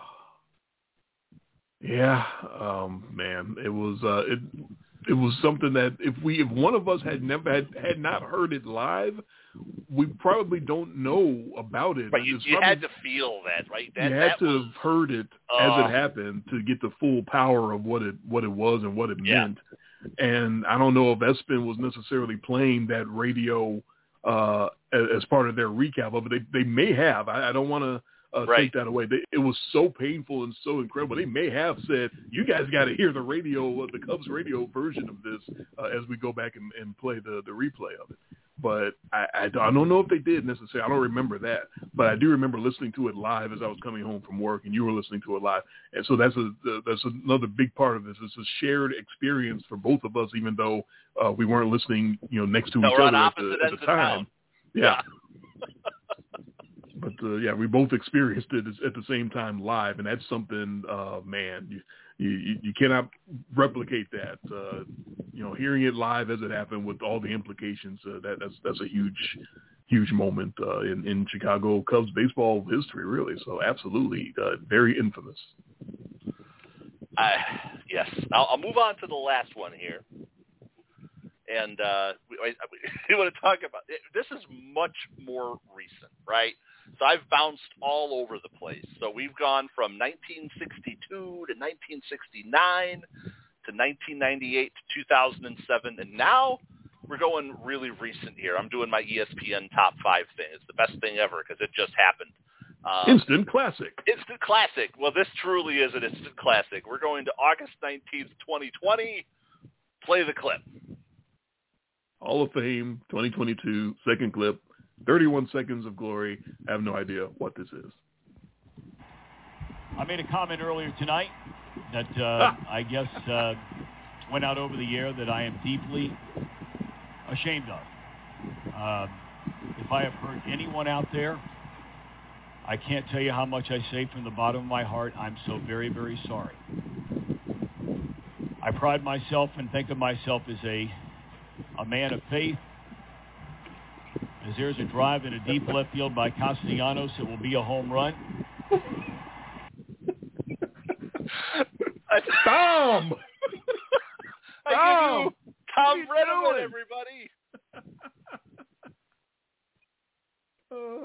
yeah, um, man, it was uh, it it was something that if we if one of us had never had, had not heard it live, we probably don't know about it. Right, you, you probably, had to feel that, right? That, you had that to was, have heard it uh, as it happened to get the full power of what it what it was and what it yeah. meant. And I don't know if ESPN was necessarily playing that radio uh, as, as part of their recap of it. They they may have. I, I don't want to uh, right. take that away. They, it was so painful and so incredible. They may have said, "You guys got to hear the radio, uh, the Cubs radio version of this uh, as we go back and, and play the, the replay of it." but I, I, I don't know if they did necessarily. I don't remember that, but I do remember listening to it live as I was coming home from work, and you were listening to it live. And so that's a that's another big part of this. It's a shared experience for both of us, even though uh, we weren't listening, you know, next to no, each we're other on at the, opposite at ends the of time. town. Yeah. Yeah. But uh, yeah, we both experienced it at the same time live, and that's something, uh, man, you, you you cannot replicate that. Uh, you know, hearing it live as it happened with all the implications, uh, that that's that's a huge, huge moment uh, in in Chicago Cubs baseball history, really. So absolutely, uh, very infamous. Uh, yes, I'll, I'll move on to the last one here. And uh, we, we, we want to talk about it. This is much more recent, right? So I've bounced all over the place. So we've gone from nineteen sixty-two to nineteen sixty-nine to nineteen ninety-eight to two thousand seven, and now we're going really recent here. I'm doing my E S P N top five thing. It's the best thing ever because it just happened. Um, instant classic. Instant classic. Well, this truly is an instant classic. We're going to August nineteenth, twenty twenty. Play the clip. Hall of Fame, twenty twenty-two, second clip, thirty-one seconds of glory. I have no idea what this is. I made a comment earlier tonight that uh, ah. I guess uh, went out over the air that I am deeply ashamed of. Uh, if I have hurt anyone out there, I can't tell you how much I say from the bottom of my heart. I'm so very, very sorry. I pride myself and think of myself as a a man of faith. As there's a drive in a deep left field by Castellanos, it will be a home run. Tom! I Tom! give you Tom Brenneman, everybody. uh.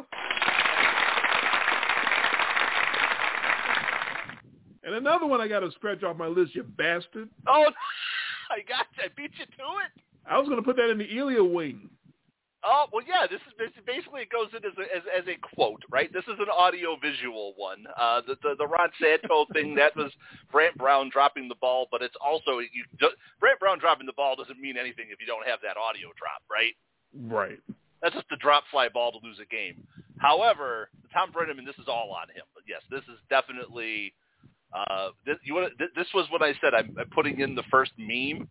And another one I got to scratch off my list, you bastard. Oh, I got you. I beat you to it. I was going to put that in the Elia wing. Oh, well, yeah, this is basically, it goes in as a, as, as a quote, right? This is an audio-visual one. Uh, the, the the Ron Santo thing, that was Brant Brown dropping the ball, but it's also, you Brant Brown dropping the ball doesn't mean anything if you don't have that audio drop, right? Right. That's just a drop fly ball to lose a game. However, Tom Brenneman, this is all on him. But yes, this is definitely, uh, this, you wanna, this was what I said, I'm, I'm putting in the first meme.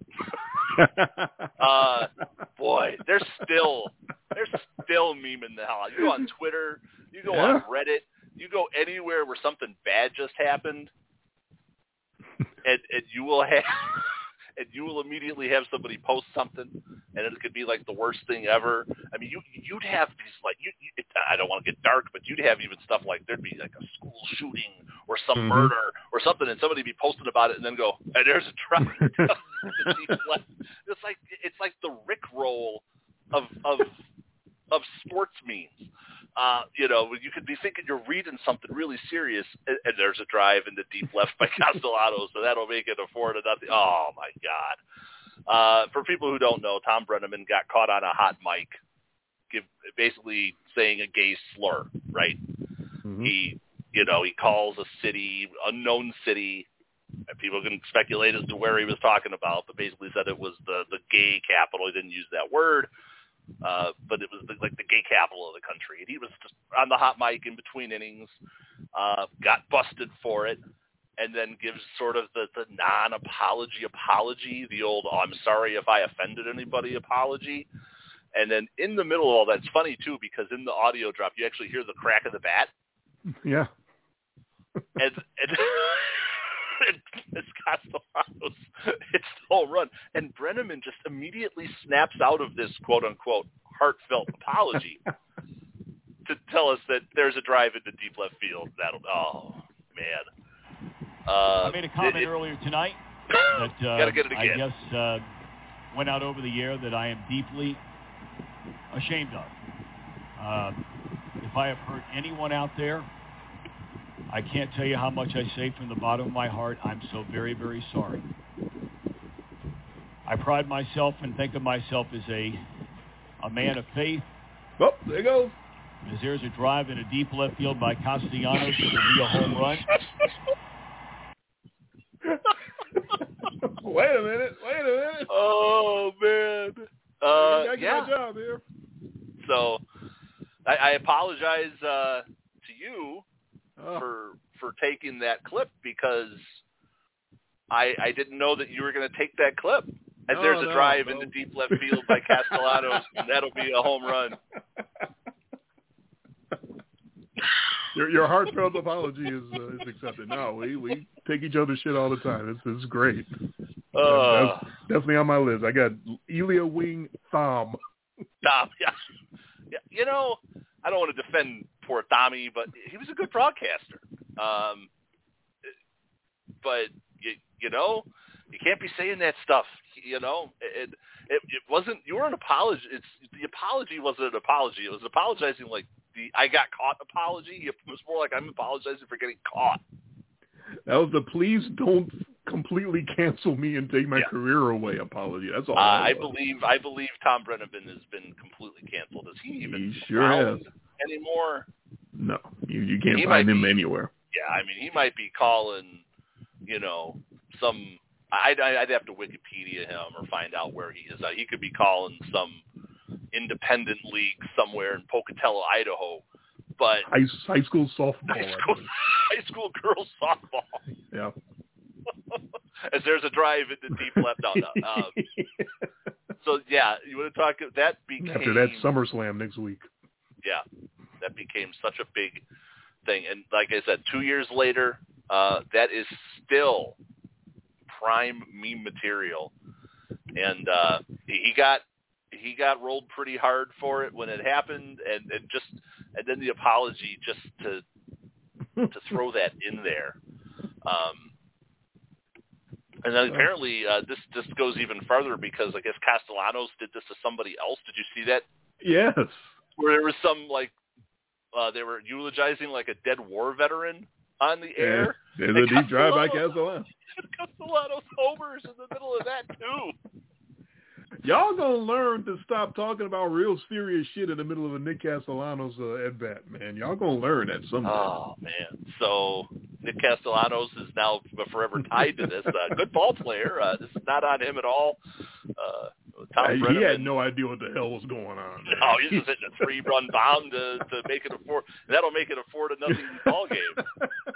uh, boy, they're still they're still memeing the hell out. You go on Twitter, you go yeah. on Reddit, you go anywhere where something bad just happened, and and you will have and you will immediately have somebody post something, and it could be like the worst thing ever. I mean, you you'd have these like you. you it, I don't want to get dark, but you'd have even stuff like there'd be like a school shooting or some mm-hmm. murder or something, and somebody be posting about it, and then go, and there's a truck. It's like it's like the Rickroll of of of sports memes. Uh, you know, you could be thinking you're reading something really serious, and, and there's a drive in the deep left by Castellanos, so that'll make it a four to nothing. Oh my God! Uh, for people who don't know, Tom Brenneman got caught on a hot mic, give, basically saying a gay slur. Right? Mm-hmm. He, you know, he calls a city unknown city. And people can speculate as to where he was talking about, but basically said it was the, the gay capital. He didn't use that word, uh, but it was the, like the gay capital of the country. And he was just on the hot mic in between innings, uh, got busted for it, and then gives sort of the, the non-apology apology, the old, oh, I'm sorry if I offended anybody apology. And then in the middle of all that, it's funny, too, because in the audio drop, you actually hear the crack of the bat. Yeah. and... and It's Castellanos. It's the whole run. And Brenneman just immediately snaps out of this quote-unquote heartfelt apology to tell us that there's a drive into deep left field. That'll, oh, man. Uh, I made a comment it, it, earlier tonight that uh, gotta get it again. I guess uh, went out over the air that I am deeply ashamed of. Uh, if I have hurt anyone out there, I can't tell you how much I say from the bottom of my heart. I'm so very, very sorry. I pride myself and think of myself as a a man of faith. Oh, there you go. As there's a drive in a deep left field by Castellanos, it will be a home run. Wait a minute. Wait a minute. Oh, man. Uh, I yeah. my job here. So I, I apologize uh, to you oh. for for taking that clip because I, I didn't know that you were going to take that clip. And no, there's a no, drive no. into deep left field by Castellanos, and that'll be a home run. Your your heartfelt apology is uh, is accepted. No, we, we take each other's shit all the time. It's it's great. Uh, That's definitely on my list. I got Elia Wing Thom. Thom, yeah. yeah. You know, I don't want to defend poor Tommy, but he was a good broadcaster. Um, but you you know, you can't be saying that stuff. You know, it it, it wasn't. You were an apology. It's the apology wasn't an apology. It was apologizing like the I got caught apology. It was more like I'm apologizing for getting caught. That was the please don't completely cancel me and take my yeah. career away apology. That's all. Uh, I believe I believe Tom Brennan has been completely canceled. Is he even he sure has anymore? No, you you can't he find him be, anywhere. Yeah, I mean he might be calling, you know, some. I'd, I'd have to Wikipedia him or find out where he is. Uh, he could be calling some independent league somewhere in Pocatello, Idaho. But high, high school softball. High school, high school girls softball. Yeah. As there's a drive into deep left. No, no. Um, so yeah, you want to talk? That became after that SummerSlam next week. Yeah, that became such a big thing, and like I said, two years later, uh, that is still prime meme material, and uh, he got he got rolled pretty hard for it when it happened, and, and just and then the apology just to to throw that in there, um, and then apparently uh, this this goes even further because I guess Castellanos did this to somebody else. Did you see that? Yes, where there was some like uh, they were eulogizing like a dead war veteran on the air. Yeah, there's a deep drive by Castellanos. Castellanos homers in the middle of that too. Y'all gonna learn to stop talking about real serious shit in the middle of a Nick Castellanos uh, at bat, man. Y'all gonna learn that someday. Oh man! So Nick Castellanos is now forever tied to this. Uh, good ball player. Uh, this is not on him at all. Uh, Tom he had no idea what the hell was going on. Man. No, he's just hitting a three-run bomb to to make it a four. That'll make it a four to nothing ball game.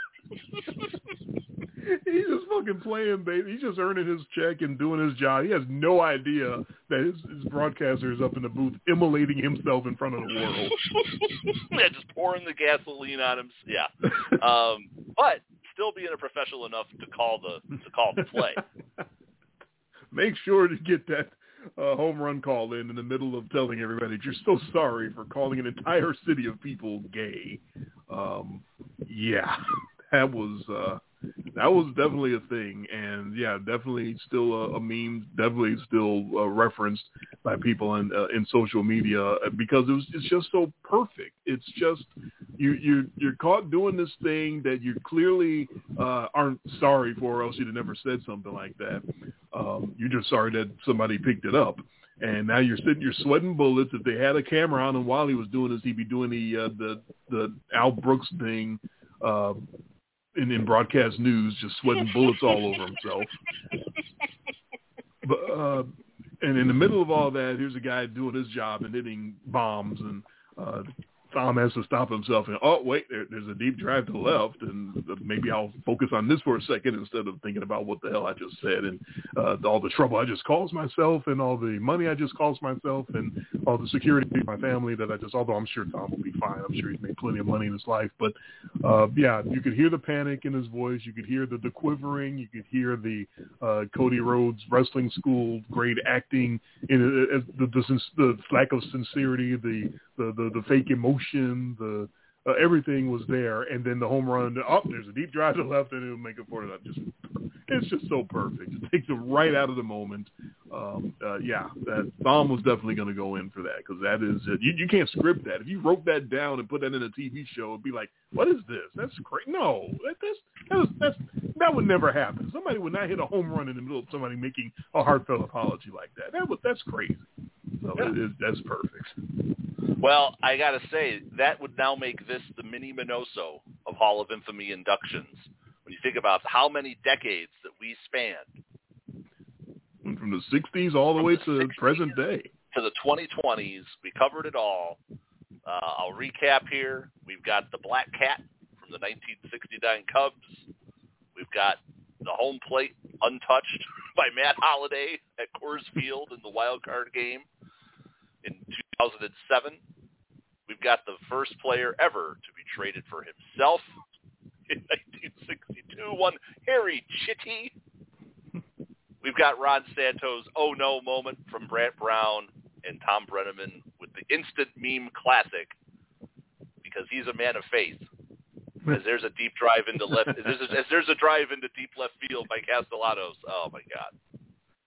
He's just fucking playing, baby. He's just earning his check and doing his job. He has no idea that his, his broadcaster is up in the booth immolating himself in front of the world. Yeah, just pouring the gasoline on him. Yeah, um, but still being a professional enough to call the to call the play. Make sure to get that uh, home run call in in the middle of telling everybody that you're so sorry for calling an entire city of people gay. Um, yeah, that was. Uh, That was definitely a thing, and yeah, definitely still a, a meme, definitely still uh, referenced by people in uh, in social media because it was it's just so perfect. It's just you you you're caught doing this thing that you clearly uh, aren't sorry for, or else you'd have never said something like that. Um, you're just sorry that somebody picked it up, and now you're sitting, you're sweating bullets. If they had a camera on him while he was doing this, he'd be doing the uh, the the Al Brooks thing. Uh, In, in broadcast news, just sweating bullets all over himself. But uh, and in the middle of all that, here's a guy doing his job and hitting bombs, and uh, Tom has to stop himself and, oh, wait, there, there's a deep drive to the left, and maybe I'll focus on this for a second instead of thinking about what the hell I just said and uh, all the trouble I just caused myself and all the money I just cost myself and all the security of my family that I just, although I'm sure Tom will be fine. I'm sure he's made plenty of money in his life. But, uh, yeah, you could hear the panic in his voice. You could hear the, the quivering. You could hear the uh, Cody Rhodes wrestling school grade acting, in uh, the, the, the lack of sincerity, the, the, the, the fake emotion, the uh, everything was there, and then the home run. Oh, there's a deep drive to the left, and it'll make it for it. Just it's just so perfect. It takes it right out of the moment. Um, uh, yeah, that Thom was definitely going to go in for that because that is uh, you, you can't script that. If you wrote that down and put that in a T V show, it'd be like, what is this? That's great. No, that that's, that, was, that's that would never happen. Somebody would not hit a home run in the middle of somebody making a heartfelt apology like that. That was that's crazy. So yeah. it is, that's perfect. Well, I got to say, that would now make this the mini Minoso of Hall of Infamy inductions. When you think about how many decades that we spanned. From the sixties all the way to the present day. To to the twenty twenties. We covered it all. Uh, I'll recap here. We've got the Black Cat from the nineteen sixty-nine Cubs. We've got the home plate untouched by Matt Holliday at Coors Field in the wild card game in two thousand seven. We've got the first player ever to be traded for himself in nineteen sixty-two, one Harry Chitty. We've got Ron Santos' oh no moment from Brant Brown and Tom Brenneman with the instant meme classic because he's a man of faith. As there's a deep drive into left, as there's a, as there's a drive into deep left field by Castellanos. Oh my God!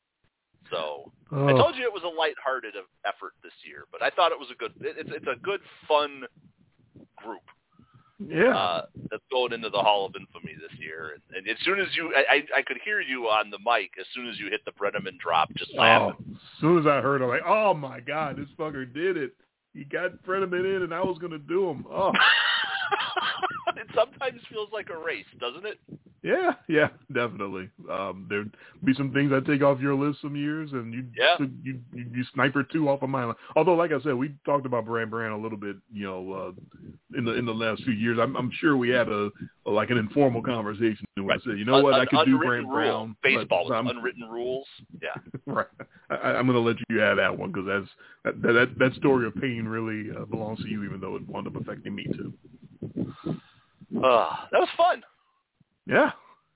So oh. I told you it was a lighthearted effort this year, but I thought it was a good. It's it's a good fun group. Yeah, uh, that's going into the Hall of Infamy this year. And, and as soon as you, I, I could hear you on the mic as soon as you hit the Brenneman drop, just laughing. Oh, as soon as I heard, I'm like, oh my God, this fucker did it. He got Brenneman in, and I was going to do him. Oh. It sometimes feels like a race, doesn't it? Yeah, yeah, definitely. Um, there'd be some things I'd take off your list some years, and you yeah. you you, you sniper two off of mine. Although, like I said, we talked about Brant Brand a little bit, you know, uh, in the in the last few years. I'm, I'm sure we had a, a like an informal conversation where right. I said, you know what, Un- I could do rule. Brant Brown. Baseball with unwritten rules. Yeah, right. I, I'm going to let you have that one because that's that, that that story of pain really uh, belongs to you, even though it wound up affecting me too. Uh, that was fun. Yeah.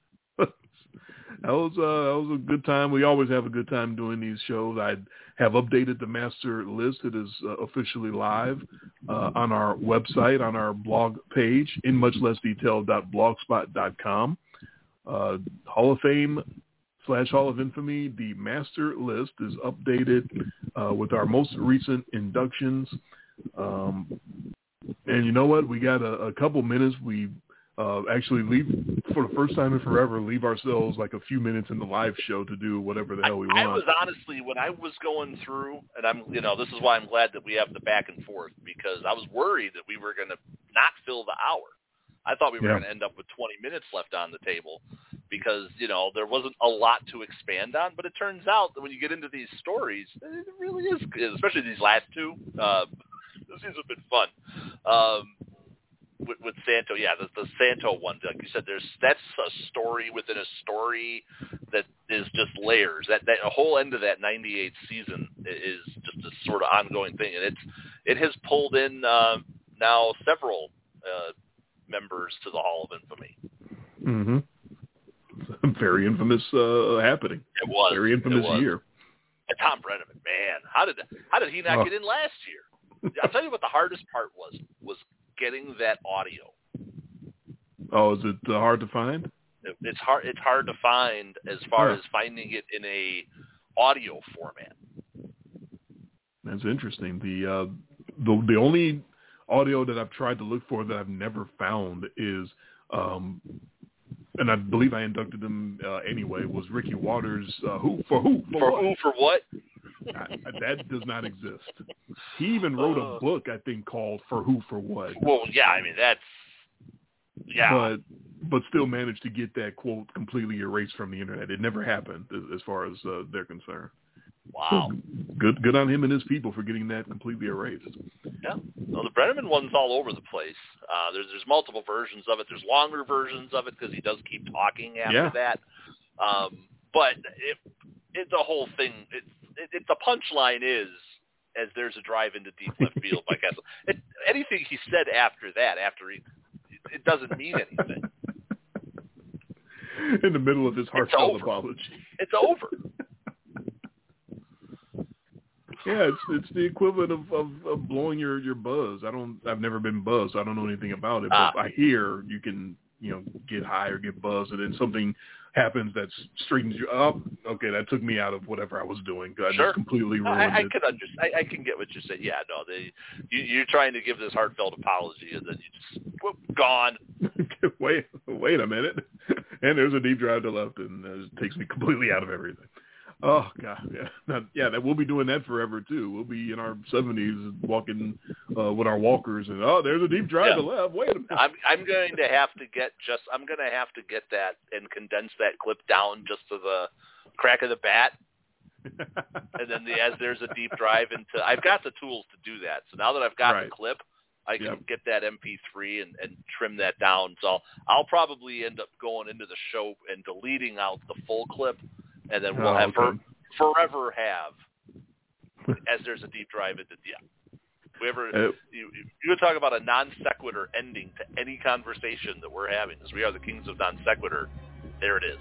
That was uh, that was a good time. We always have a good time doing these shows. I have updated the master list. It is uh, officially live uh, on our website, on our blog page, in much less detail dot blogspot dot com. Uh, Hall of Fame slash Hall of Infamy. The master list is updated uh, with our most recent inductions. Um, and you know what? We got a, a couple minutes. We Uh, actually leave for the first time in forever, leave ourselves like a few minutes in the live show to do whatever the hell we I, want. I was honestly, when I was going through, and I'm, you know, this is why I'm glad that we have the back and forth, because I was worried that we were going to not fill the hour. I thought we were yeah. going to end up with twenty minutes left on the table because, you know, there wasn't a lot to expand on, but it turns out that when you get into these stories, it really is, especially these last two, uh, this has been fun. Um, With, with Santo, yeah, the, the Santo one, like you said, there's that's a story within a story that is just layers. That that whole end of that ninety-eight season is just a sort of ongoing thing, and it's it has pulled in uh, now several uh, members to the Hall of Infamy. Mm-hmm. Very infamous uh, happening. It was very infamous it was. year. And Tom Brenneman, man, how did how did he not oh. get in last year? I'll tell you what the hardest part was was. getting that audio. Oh, is it uh, hard to find? It, it's hard. It's hard to find as far yeah. as finding it in a audio format. That's interesting. The uh, the the only audio that I've tried to look for that I've never found is, um, and I believe I inducted him uh, anyway, was Ricky Waters. Uh, who for who for, for what? who for what? I, that does not exist. He even wrote a book, I think, called For Who, For What. Well, yeah, I mean, that's, yeah. But but still managed to get that quote completely erased from the internet. It never happened as, as far as uh, they're concerned. Wow. So good good on him and his people for getting that completely erased. Yeah. Well, the Brenneman one's all over the place. Uh, there's there's multiple versions of it. There's longer versions of it because he does keep talking after yeah. that. Um, but it, it, the whole thing, it, it, it, the punchline is, as there's a drive into deep left field by Kessel. It, anything he said after that, after he, it doesn't mean anything. In the middle of his heartfelt apology. It's over. Yeah, it's it's the equivalent of, of, of blowing your, your buzz. I don't. I've never been buzzed. So I don't know anything about it. But ah. I hear you can, you know, get high or get buzzed, and then something happens that straightens you up. Okay, that took me out of whatever I was doing. I sure. just completely ruined I, I it. can understand. I, I can get what you say. Yeah, no, they, you, you're trying to give this heartfelt apology, and then you just whoop, gone. wait, wait a minute, and there's a deep drive to left, and it takes me completely out of everything. Oh God, yeah, Not, yeah. That we'll be doing that forever too. We'll be in our seventies walking uh, with our walkers, and oh, there's a deep drive yeah. to left. Wait a minute. I'm I'm going to have to get just I'm going to have to get that and condense that clip down just to the crack of the bat, and then the, as there's a deep drive into, I've got the tools to do that. So now that I've got right. the clip, I can yep. get that M P three and, and trim that down. So I'll, I'll probably end up going into the show and deleting out the full clip, and then we'll oh, have okay. for, forever have as there's a deep drive into yeah. We ever uh, you, you would talk about a non sequitur ending to any conversation that we're having, as we are the kings of non sequitur. There it is.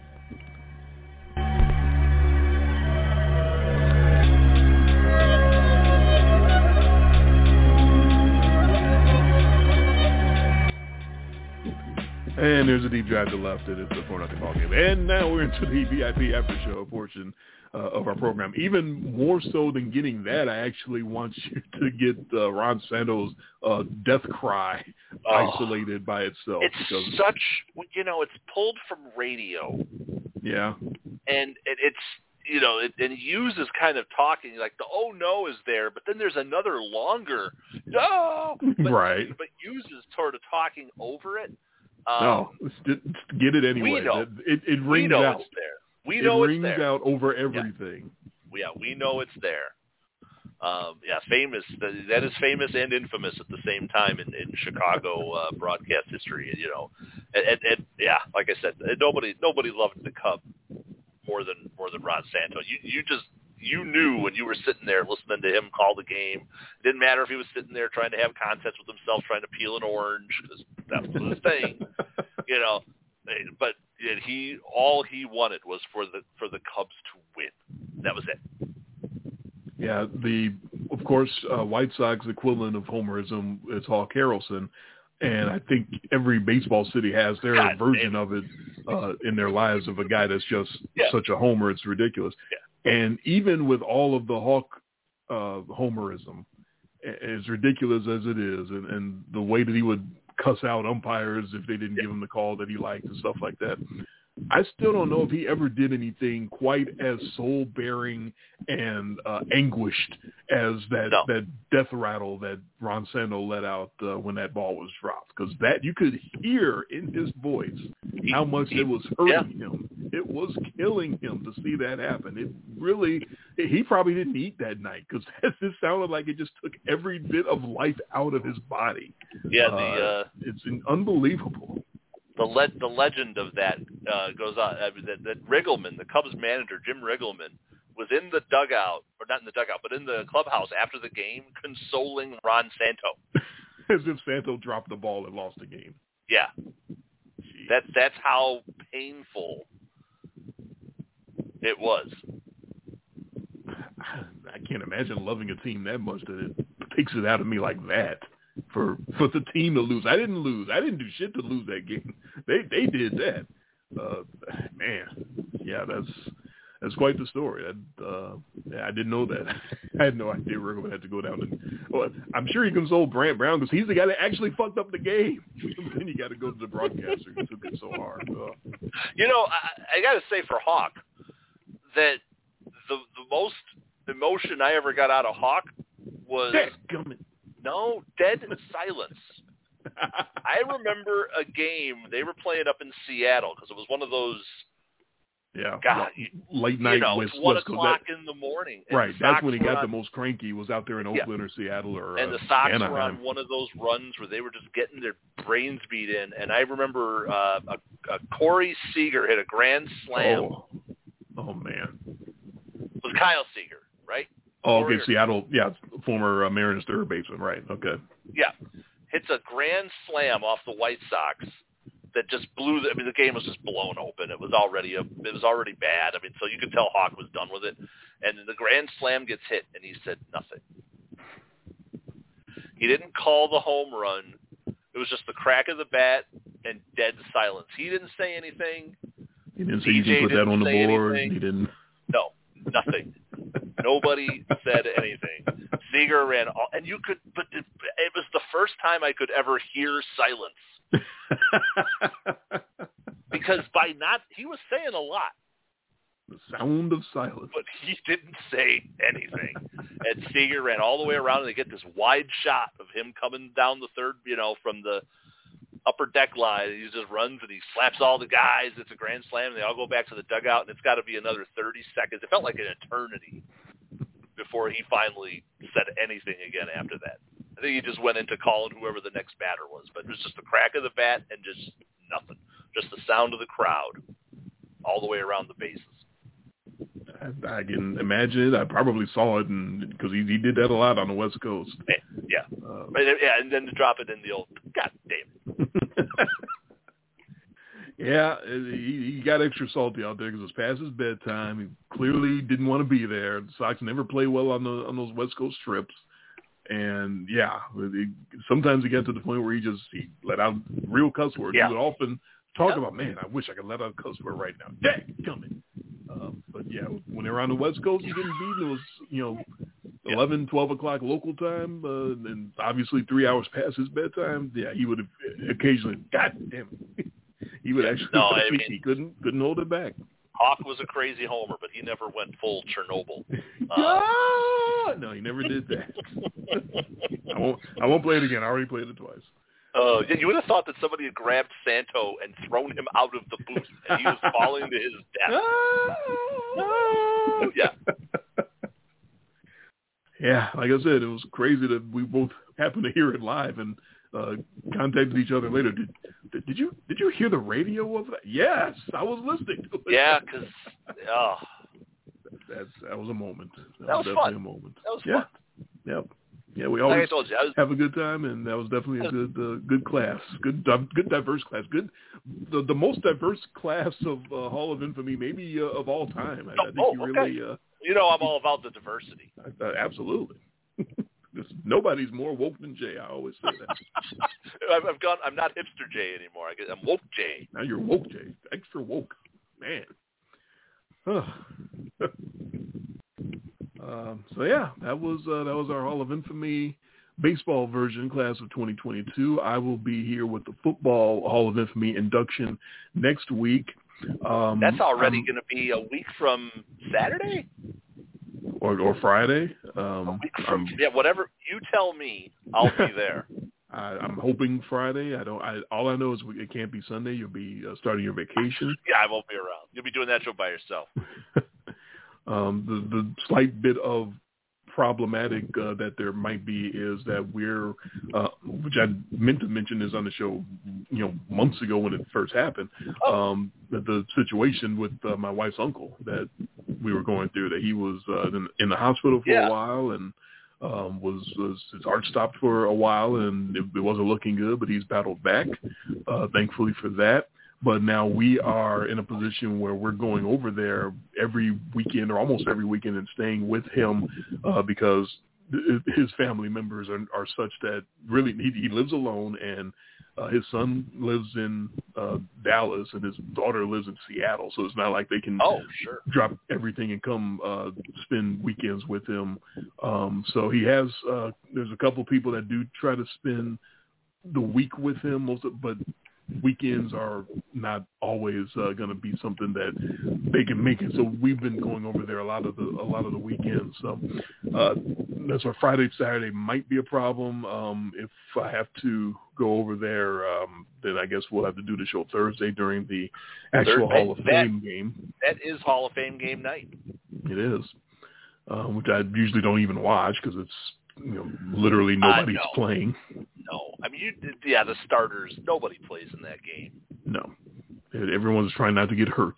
And there's a deep drive to the left, and it's a four nothing ball game. And now we're into the V I P after show portion uh, of our program. Even more so than getting that, I actually want you to get uh, Ron Santo's uh, death cry oh, isolated by itself. It's because, such, you know, it's pulled from radio. Yeah. And it, it's, you know, it, and Hughes is kind of talking like the oh no is there, but then there's another longer no. But, right. But Hughes is sort of talking over it. Um, no, get it anyway. We know. It, it, it rings we know out. It's there. We know it it's there. rings out over everything. Yeah, yeah we know it's there. Um, yeah, famous. That is famous and infamous at the same time in, in Chicago uh, broadcast history. You know, and, and, and yeah, like I said, nobody nobody loved the Cub more than more than Ron Santo. You you just you knew when you were sitting there listening to him call the game. It didn't matter if he was sitting there trying to have contest with himself, trying to peel an orange, because that was his thing. You know, but he all he wanted was for the for the Cubs to win. That was it. Yeah, the of course uh, White Sox equivalent of homerism is Hawk Harrelson, and I think every baseball city has their God, version man. of it uh, in their lives of a guy that's just yeah. such a homer. It's ridiculous. Yeah. And even with all of the Hawk uh, homerism, as ridiculous as it is, and, and the way that he would cuss out umpires if they didn't yeah. give him the call that he liked and stuff like that, I still don't know if he ever did anything quite as soul-bearing and uh, anguished as that, no. that death rattle that Ron Santo let out uh, when that ball was dropped. Because that you could hear in his voice how much it was hurting yeah. him. It was killing him to see that happen. It really, he probably didn't eat that night because it sounded like it just took every bit of life out of his body. Yeah, the uh, uh, it's unbelievable. The le- the legend of that uh, goes on. I mean, that, that Riggleman, the Cubs manager, Jim Riggleman, was in the dugout, or not in the dugout, but in the clubhouse after the game, consoling Ron Santo. As if Santo dropped the ball and lost the game. Yeah. Jeez. That that's how painful it was. I can't imagine loving a team that much that it takes it out of me like that. For for the team to lose, I didn't lose. I didn't do shit to lose that game. They they did that. Uh, man, yeah, that's that's quite the story. I, uh, yeah, I didn't know that. I had no idea Riggleman had to go down and. Well, I'm sure he consoled Brant Brown because he's the guy that actually fucked up the game. Then you got to go to the broadcaster who took it so hard. Uh, you know, I, I got to say for Hawk that the the most emotion I ever got out of Hawk was. No, dead silence. I remember a game they were playing up in Seattle because it was one of those. Yeah, God, late night you know, West, it's one West o'clock that, in the morning. Right, that's when he got on, the most cranky. Was out there in Oakland yeah. or Seattle or and uh, the Sox Anaheim. were on one of those runs where they were just getting their brains beat in. And I remember uh, a, a Corey Seager hit a grand slam. Oh, oh man, it was Kyle Seager, right? Oh, Corey okay, or, Seattle, yeah, former uh, Mariners third baseman, right? Okay. Yeah, hits a grand slam off the White Sox that just blew. The, I mean, the game was just blown open. It was already a, it was already bad. I mean, so you could tell Hawk was done with it. And the grand slam gets hit, and he said nothing. He didn't call the home run. It was just the crack of the bat and dead silence. He didn't say anything. He didn't say D J you can put that on the board. Anything. He didn't. No, nothing. Nobody said anything. Seager ran, all, and you could, but it, it was the first time I could ever hear silence. Because by not, he was saying a lot. The sound of silence. But he didn't say anything. And Seager ran all the way around, and they get this wide shot of him coming down the third, you know, from the upper deck line, and he just runs and he slaps all the guys. It's a grand slam, and they all go back to the dugout, and it's got to be another thirty seconds. It felt like an eternity before he finally said anything again after that. I think he just went into calling whoever the next batter was, but it was just the crack of the bat and just nothing. Just the sound of the crowd all the way around the bases. I, I can imagine it. I probably saw it because he, he did that a lot on the West Coast. Yeah. Uh, yeah, and then to drop it in the old, God damn it. Yeah, he, he got extra salty out there because it was past his bedtime. He clearly didn't want to be there. The Sox never play well on the on those West Coast trips. And, yeah, he, sometimes he got to the point where he just he let out real cuss words. Yeah. He would often talk yeah. about, man, I wish I could let out a cuss word right now. Dang, coming. Um, but, yeah, when they were on the West Coast, he getting beaten. It was, you know, eleven, twelve o'clock local time, uh, and obviously three hours past his bedtime. Yeah, he would have occasionally, God damn it. He would actually, no, I mean, he couldn't couldn't hold it back. Hawk was a crazy homer, but he never went full Chernobyl. Uh, ah! No, he never did that. I won't. I won't play it again. I already played it twice. Uh, yeah, you would have thought that somebody had grabbed Santo and thrown him out of the booth, and he was falling to his death. Ah! Yeah. Yeah, like I said, it was crazy that we both happened to hear it live and uh, contacted each other later. Did, did did you did you hear the radio of that? Yes, I was listening to it. Yeah, because oh. That's that was a moment. That, that was, was definitely fun. a moment. That was yeah. fun. Yep. Yeah, we always like I told you, I was, have a good time, and that was definitely a good uh, good class, good good diverse class, good the the most diverse class of uh, Hall of Infamy maybe uh, of all time. I, I think oh, you okay. really, uh, you know, I'm all about the diversity. Uh, absolutely. Nobody's more woke than Jay. I always say that. I've, I've gone. I'm not hipster Jay anymore. I get, I'm woke Jay. Now you're woke Jay. Extra woke, man. um, so yeah, that was uh, that was our Hall of Infamy baseball version, class of twenty twenty-two. I will be here with the football Hall of Infamy induction next week. Um, That's already going to be a week from Saturday. Or, or Friday. Um, from, yeah, whatever you tell me, I'll be there. I, I'm hoping Friday. I don't. I, all I know is it can't be Sunday. You'll be uh, starting your vacation. Yeah, I won't be around. You'll be doing that show by yourself. um, the the slight bit of problematic uh, that there might be is that we're, uh, which I meant to mention is on the show, you know, months ago when it first happened. Um, that the situation with uh, my wife's uncle that we were going through, that he was uh, in, in the hospital for yeah. a while and um, was, was his heart stopped for a while and it, it wasn't looking good, but he's battled back. Uh, thankfully for that. But now we are in a position where we're going over there every weekend or almost every weekend and staying with him uh, because his family members are, are such that really he, he lives alone and uh, his son lives in uh, Dallas and his daughter lives in Seattle. So it's not like they can oh, sure. drop everything and come uh, spend weekends with him. Um, so he has uh, there's a couple people that do try to spend the week with him, most of, but weekends are not always uh, going to be something that they can make it. So we've been going over there a lot of the a lot of the weekends. So uh, that's why Friday, Saturday might be a problem. Um, if I have to go over there, um, then I guess we'll have to do the show Thursday during the actual Thursday, Hall of that, Fame game. That is Hall of Fame game night. It is, um, which I usually don't even watch because it's you know literally nobody's uh, no. playing. No, I mean, you, yeah, the starters, nobody plays in that game. No, everyone's trying not to get hurt.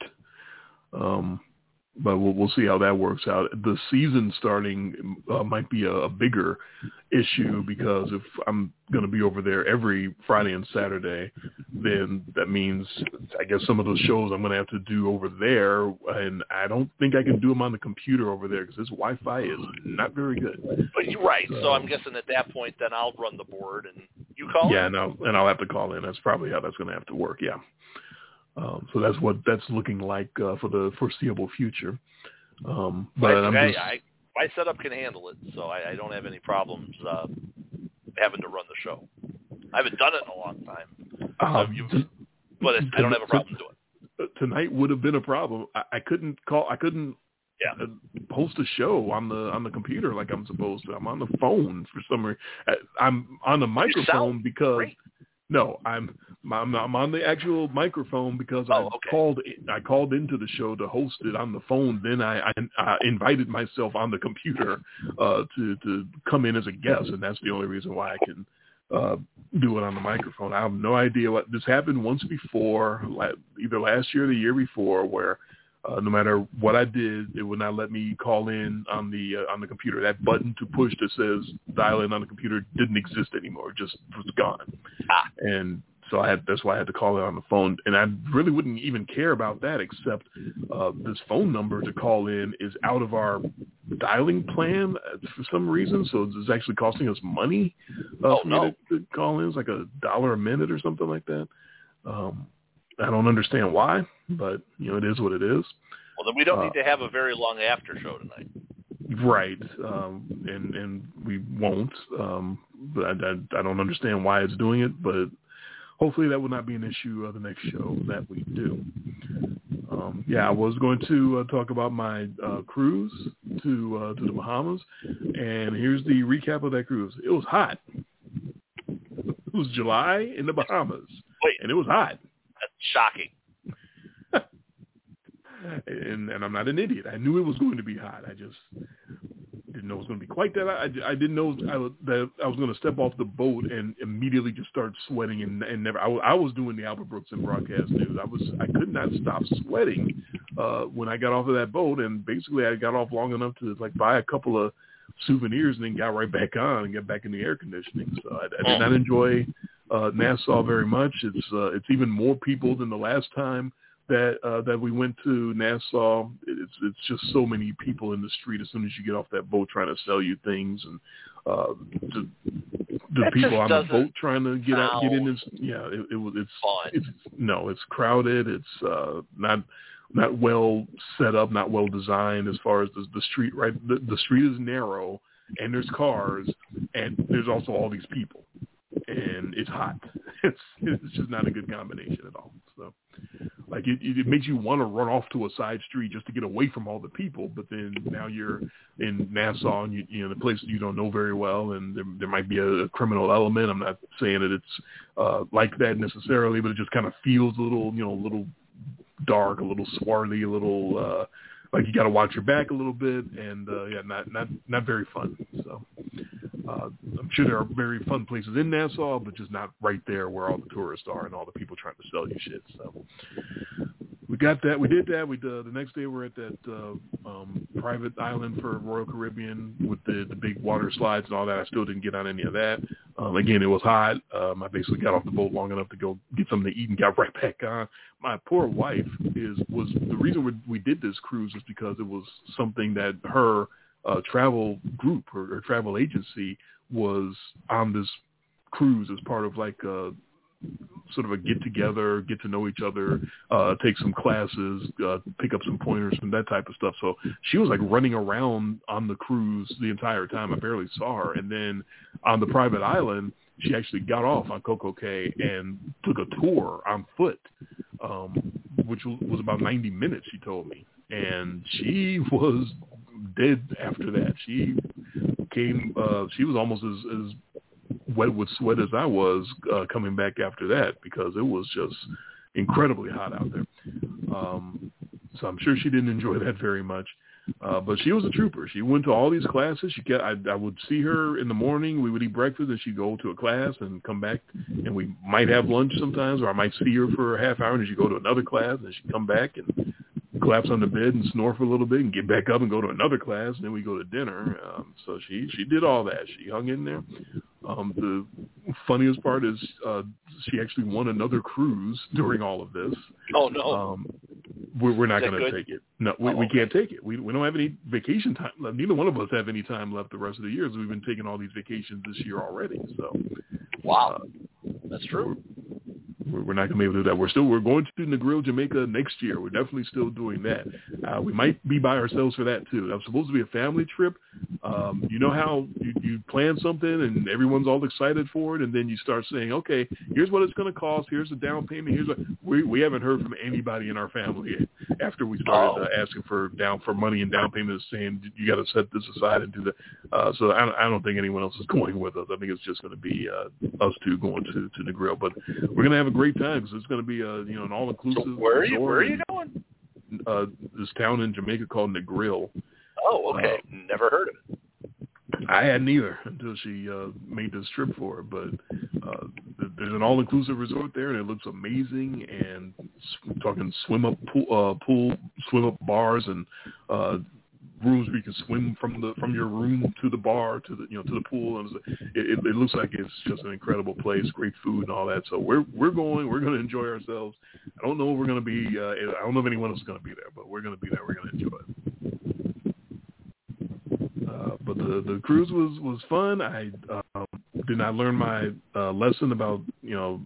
Um, but we'll, we'll see how that works out. The season starting uh, might be a, a bigger issue because if I'm going to be over there every Friday and Saturday, then that means I guess some of those shows I'm going to have to do over there, and I don't think I can do them on the computer over there because this Wi-Fi is not very good. But you're right. So, so I'm guessing at that point, then I'll run the board and you call yeah, in? and I'll, and I'll have to call in. That's probably how that's going to have to work, yeah. Um, so that's what that's looking like uh, for the foreseeable future. Um, but well, I'm okay. just, I, my setup can handle it, so I, I don't have any problems uh, having to run the show. I haven't done it in a long time, um, so you, but I don't have a problem doing it. Tonight would have been a problem. I, I couldn't call. I couldn't yeah. uh, host a show on the on the computer like I'm supposed to. I'm on the phone for some reason. I'm on the microphone because. Great. No, I'm I'm, I'm on the actual microphone because oh, I okay. called I called into the show to host it on the phone. Then I, I, I invited myself on the computer uh, to to come in as a guest, and that's the only reason why I can uh, do it on the microphone. I have no idea what this happened once before, either last year or the year before, where uh, no matter what I did, it would not let me call in on the uh, on the computer. That button to push that says dial in on the computer didn't exist anymore; it just was gone. Ah. And so I had, that's why I had to call it on the phone. And I really wouldn't even care about that, except uh, this phone number to call in is out of our dialing plan for some reason. So it's actually costing us money uh, oh, for no. me to, to call in. It's like a dollar a minute or something like that. Um, I don't understand why, but, you know, it is what it is. Well, then we don't uh, need to have a very long after show tonight. Right, um, and and we won't. Um, but I, I, I don't understand why it's doing it, but hopefully that will not be an issue of the next show that we do. Um, yeah, I was going to uh, talk about my uh, cruise to uh, to the Bahamas, and here's the recap of that cruise. It was hot. It was July in the Bahamas, Wait, and it was hot. That's shocking. and, and I'm not an idiot. I knew it was going to be hot. I just didn't know it was going to be quite that. I, I didn't know I, that I was going to step off the boat and immediately just start sweating and, and never. I, I was doing the Albert Brookson broadcast news. I was I could not stop sweating uh, when I got off of that boat, and basically I got off long enough to like buy a couple of souvenirs and then got right back on and get back in the air conditioning. So I, I did not enjoy uh, Nassau very much. It's uh, it's even more people than the last time that uh, that we went to Nassau. It's it's just so many people in the street as soon as you get off that boat trying to sell you things, and uh, the, the That people on the just boat trying to get out, get in. sound This, yeah, it, it was it's fun. it's no, it's crowded. It's uh, not not well set up, not well designed as far as the, the street. Right, the, the street is narrow, and there's cars, and there's also all these people, and it's hot. It's it's just not a good combination at all. So. Like it, it makes you want to run off to a side street just to get away from all the people, but then now you're in Nassau and you, you know the place that you don't know very well, and there, there might be a, a criminal element. I'm not saying that it's uh, like that necessarily, but it just kind of feels a little, you know, a little dark, a little swarthy, a little uh, like you got to watch your back a little bit, and uh, yeah, not not not very fun. So. Uh, I'm sure there are very fun places in Nassau, but just not right there where all the tourists are and all the people trying to sell you shit. So we got that. We did that. We uh, the next day we're at that uh, um, private island for Royal Caribbean with the, the big water slides and all that. I still didn't get on any of that. Um, again, it was hot. Um, I basically got off the boat long enough to go get something to eat and got right back on. My poor wife is was the reason we, we did this cruise is because it was something that her Uh, travel group or, or travel agency was on this cruise as part of like a sort of a get together, get to know each other, uh, take some classes, uh, pick up some pointers and that type of stuff. So she was like running around on the cruise the entire time. I barely saw her. And then on the private island, she actually got off on Coco Cay and took a tour on foot, um, which was about ninety minutes, she told me. And she was dead after that. She came, uh, she was almost as, as wet with sweat as I was uh, coming back after that because it was just incredibly hot out there. Um, so I'm sure she didn't enjoy that very much. Uh, but she was a trooper. She went to all these classes. She get, I, I would see her in the morning. We would eat breakfast, and she'd go to a class and come back, and we might have lunch sometimes, or I might see her for a half hour, and she'd go to another class, and she'd come back and collapse on the bed and snore for a little bit and get back up and go to another class, and then we go to dinner. Um, so she she did all that. She hung in there. Um, the funniest part is uh, she actually won another cruise during all of this. Oh, no. Um, we're, we're not going to take it. No, we, oh, we okay. can't take it. We we don't have any vacation time left. Neither one of us have any time left the rest of the year. So we've been taking all these vacations this year already. So wow, uh, that's true. We're, we're not going to be able to do that. We're still we're going to Negril, Jamaica next year. We're definitely still doing that. Uh, we might be by ourselves for that too. That was supposed to be a family trip. Um, you know how you, you plan something and everyone's all excited for it, and then you start saying, okay, here's what it's going to cost. Here's the down payment. Here's what we we haven't heard from anybody in our family after we started oh. uh, asking for down for money and down payments, saying you got to set this aside and do that. Uh, so I, I don't think anyone else is going with us. I think it's just going to be uh, us two going to, to Negril. But we're going to have a great time because it's going to be a you know an all inclusive. So where are you? Where are you going? Uh, this town in Jamaica called Negril. Oh, okay. Uh, Never heard of it. I hadn't either until she uh, made this trip for it. But uh, there's an all-inclusive resort there, and it looks amazing. And talking swim-up pool, uh, pool, swim-up bars, and uh, rooms where you can swim from the from your room to the bar to the you know to the pool. And it, it, it looks like it's just an incredible place, great food and all that. So we're we're going. We're going to enjoy ourselves. I don't know if we're going to be. Uh, I don't know if anyone else is going to be there, but we're going to be there. We're going to enjoy it. Uh, but the, the cruise was, was fun. I uh, did not learn my uh, lesson about, you know,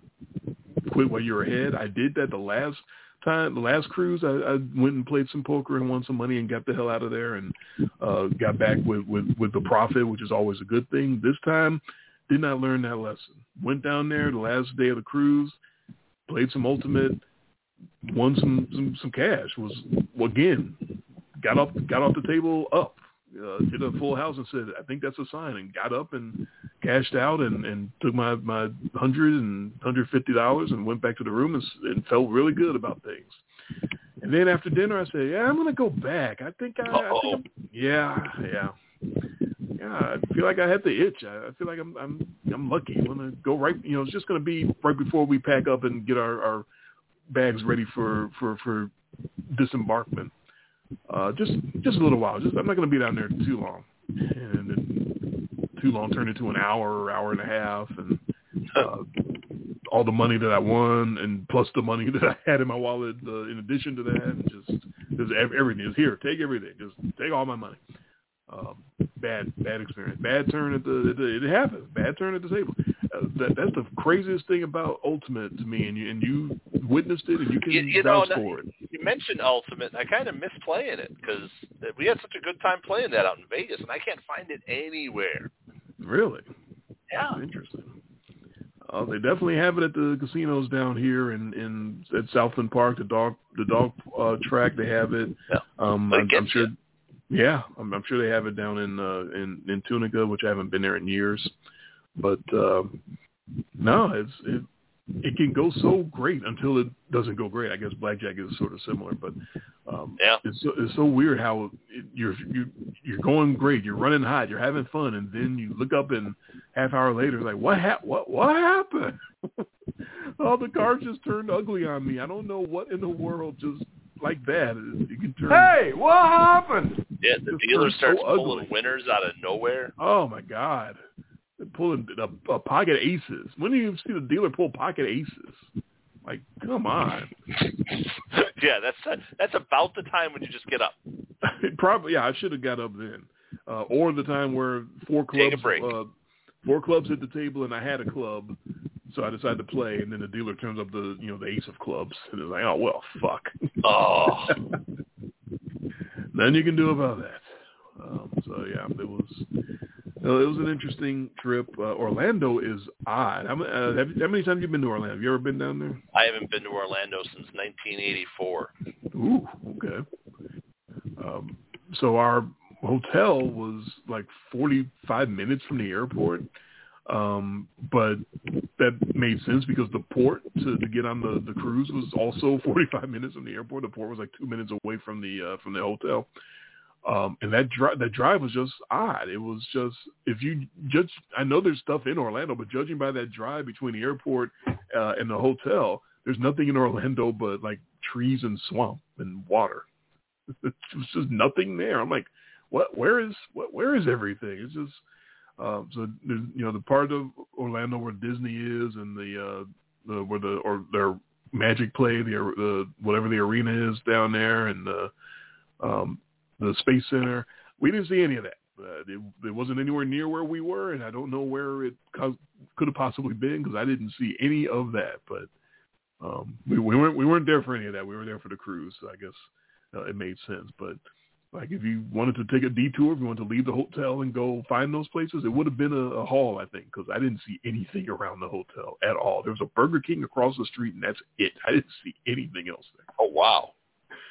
quit while you're ahead. I did that the last time, the last cruise. I, I went and played some poker and won some money and got the hell out of there and uh, got back with, with, with the profit, which is always a good thing. This time, did not learn that lesson. Went down there the last day of the cruise, played some Ultimate, won some, some, some cash. Was, again, got off, got off the table up. Uh, did a full house and said, I think that's a sign, and got up and cashed out and, and took my, my one hundred and one hundred fifty dollars and went back to the room and, and felt really good about things. And then after dinner, I said, yeah, I'm going to go back. I think I, I think I'm, yeah, yeah. Yeah, I feel like I had the itch. I, I feel like I'm I'm I'm lucky. I'm going to go right, you know, it's just going to be right before we pack up and get our, our bags ready for, for, for disembarkment. Uh, just just a little while. Just I'm not going to be down there too long, and then too long turned into an hour, hour and a half, and uh, all the money that I won, and plus the money that I had in my wallet. Uh, in addition to that, and just just everything is here. Take everything. Just take all my money. Um, bad bad experience. Bad turn at the, at the it happens. Bad turn at the table. Uh, that that's the craziest thing about Ultimate to me, and you and you witnessed it, and you can you, you vouch know, for it. You mentioned Ultimate. I kind of miss playing it because we had such a good time playing that out in Vegas, and I can't find it anywhere. Really? Yeah. That's interesting. Uh, they definitely have it at the casinos down here in, in at Southland Park, the dog the dog uh, track. They have it. Yeah. Um, I'm, I'm sure. You. Yeah, I'm, I'm sure they have it down in uh, in in Tunica, which I haven't been there in years. But uh, no, it's it it can go so great until it doesn't go great. I guess blackjack is sort of similar, but um, yeah, it's so, it's so weird how it, you're you you're going great, you're running hot, you're having fun, and then you look up and half hour later, it's like what ha- what what happened? Oh, the cards just turned ugly on me. I don't know what in the world just. Like that, you can turn. Hey, what happened? Yeah, the dealer starts so pulling winners out of nowhere. Oh my God, they're pulling a, a pocket aces. When do you see the dealer pull pocket aces? Like, come on. Yeah, that's that's about the time when you just get up. Probably, yeah. I should have got up then, uh, or the time where four clubs, Take a break. Uh, four clubs at the table, and I had a club. So I decided to play, and then the dealer turns up the, you know, the ace of clubs, and it's like, oh well, fuck. Oh. Nothing you can do about that. Um, so yeah, it was, it was an interesting trip. Uh, Orlando is odd. How, uh, have, how many times have you been to Orlando? Have you ever been down there? I haven't been to Orlando since nineteen eighty-four. Ooh, okay. Um, so our hotel was like forty-five minutes from the airport. Um, but that made sense because the port to, to get on the, the cruise was also forty-five minutes from the airport. The port was like two minutes away from the, uh, from the hotel. Um, and that drive, that drive was just odd. It was just, if you judge, I know there's stuff in Orlando, but judging by that drive between the airport, uh, and the hotel, there's nothing in Orlando but like trees and swamp and water. It was just nothing there. I'm like, what, where is, what, where is everything? It's just, Um, so you know the part of Orlando where Disney is, and the uh, the where the or their Magic Play, the the whatever the arena is down there, and the um, the Space Center. We didn't see any of that. Uh, it, it wasn't anywhere near where we were, and I don't know where it co- could have possibly been because I didn't see any of that. But um, we, we weren't we weren't there for any of that. We were there for the cruise. So I guess uh, it made sense, but. Like if you wanted to take a detour, if you wanted to leave the hotel and go find those places, it would have been a, a haul, I think, because I didn't see anything around the hotel at all. There was a Burger King across the street, and that's it. I didn't see anything else there. Oh, wow.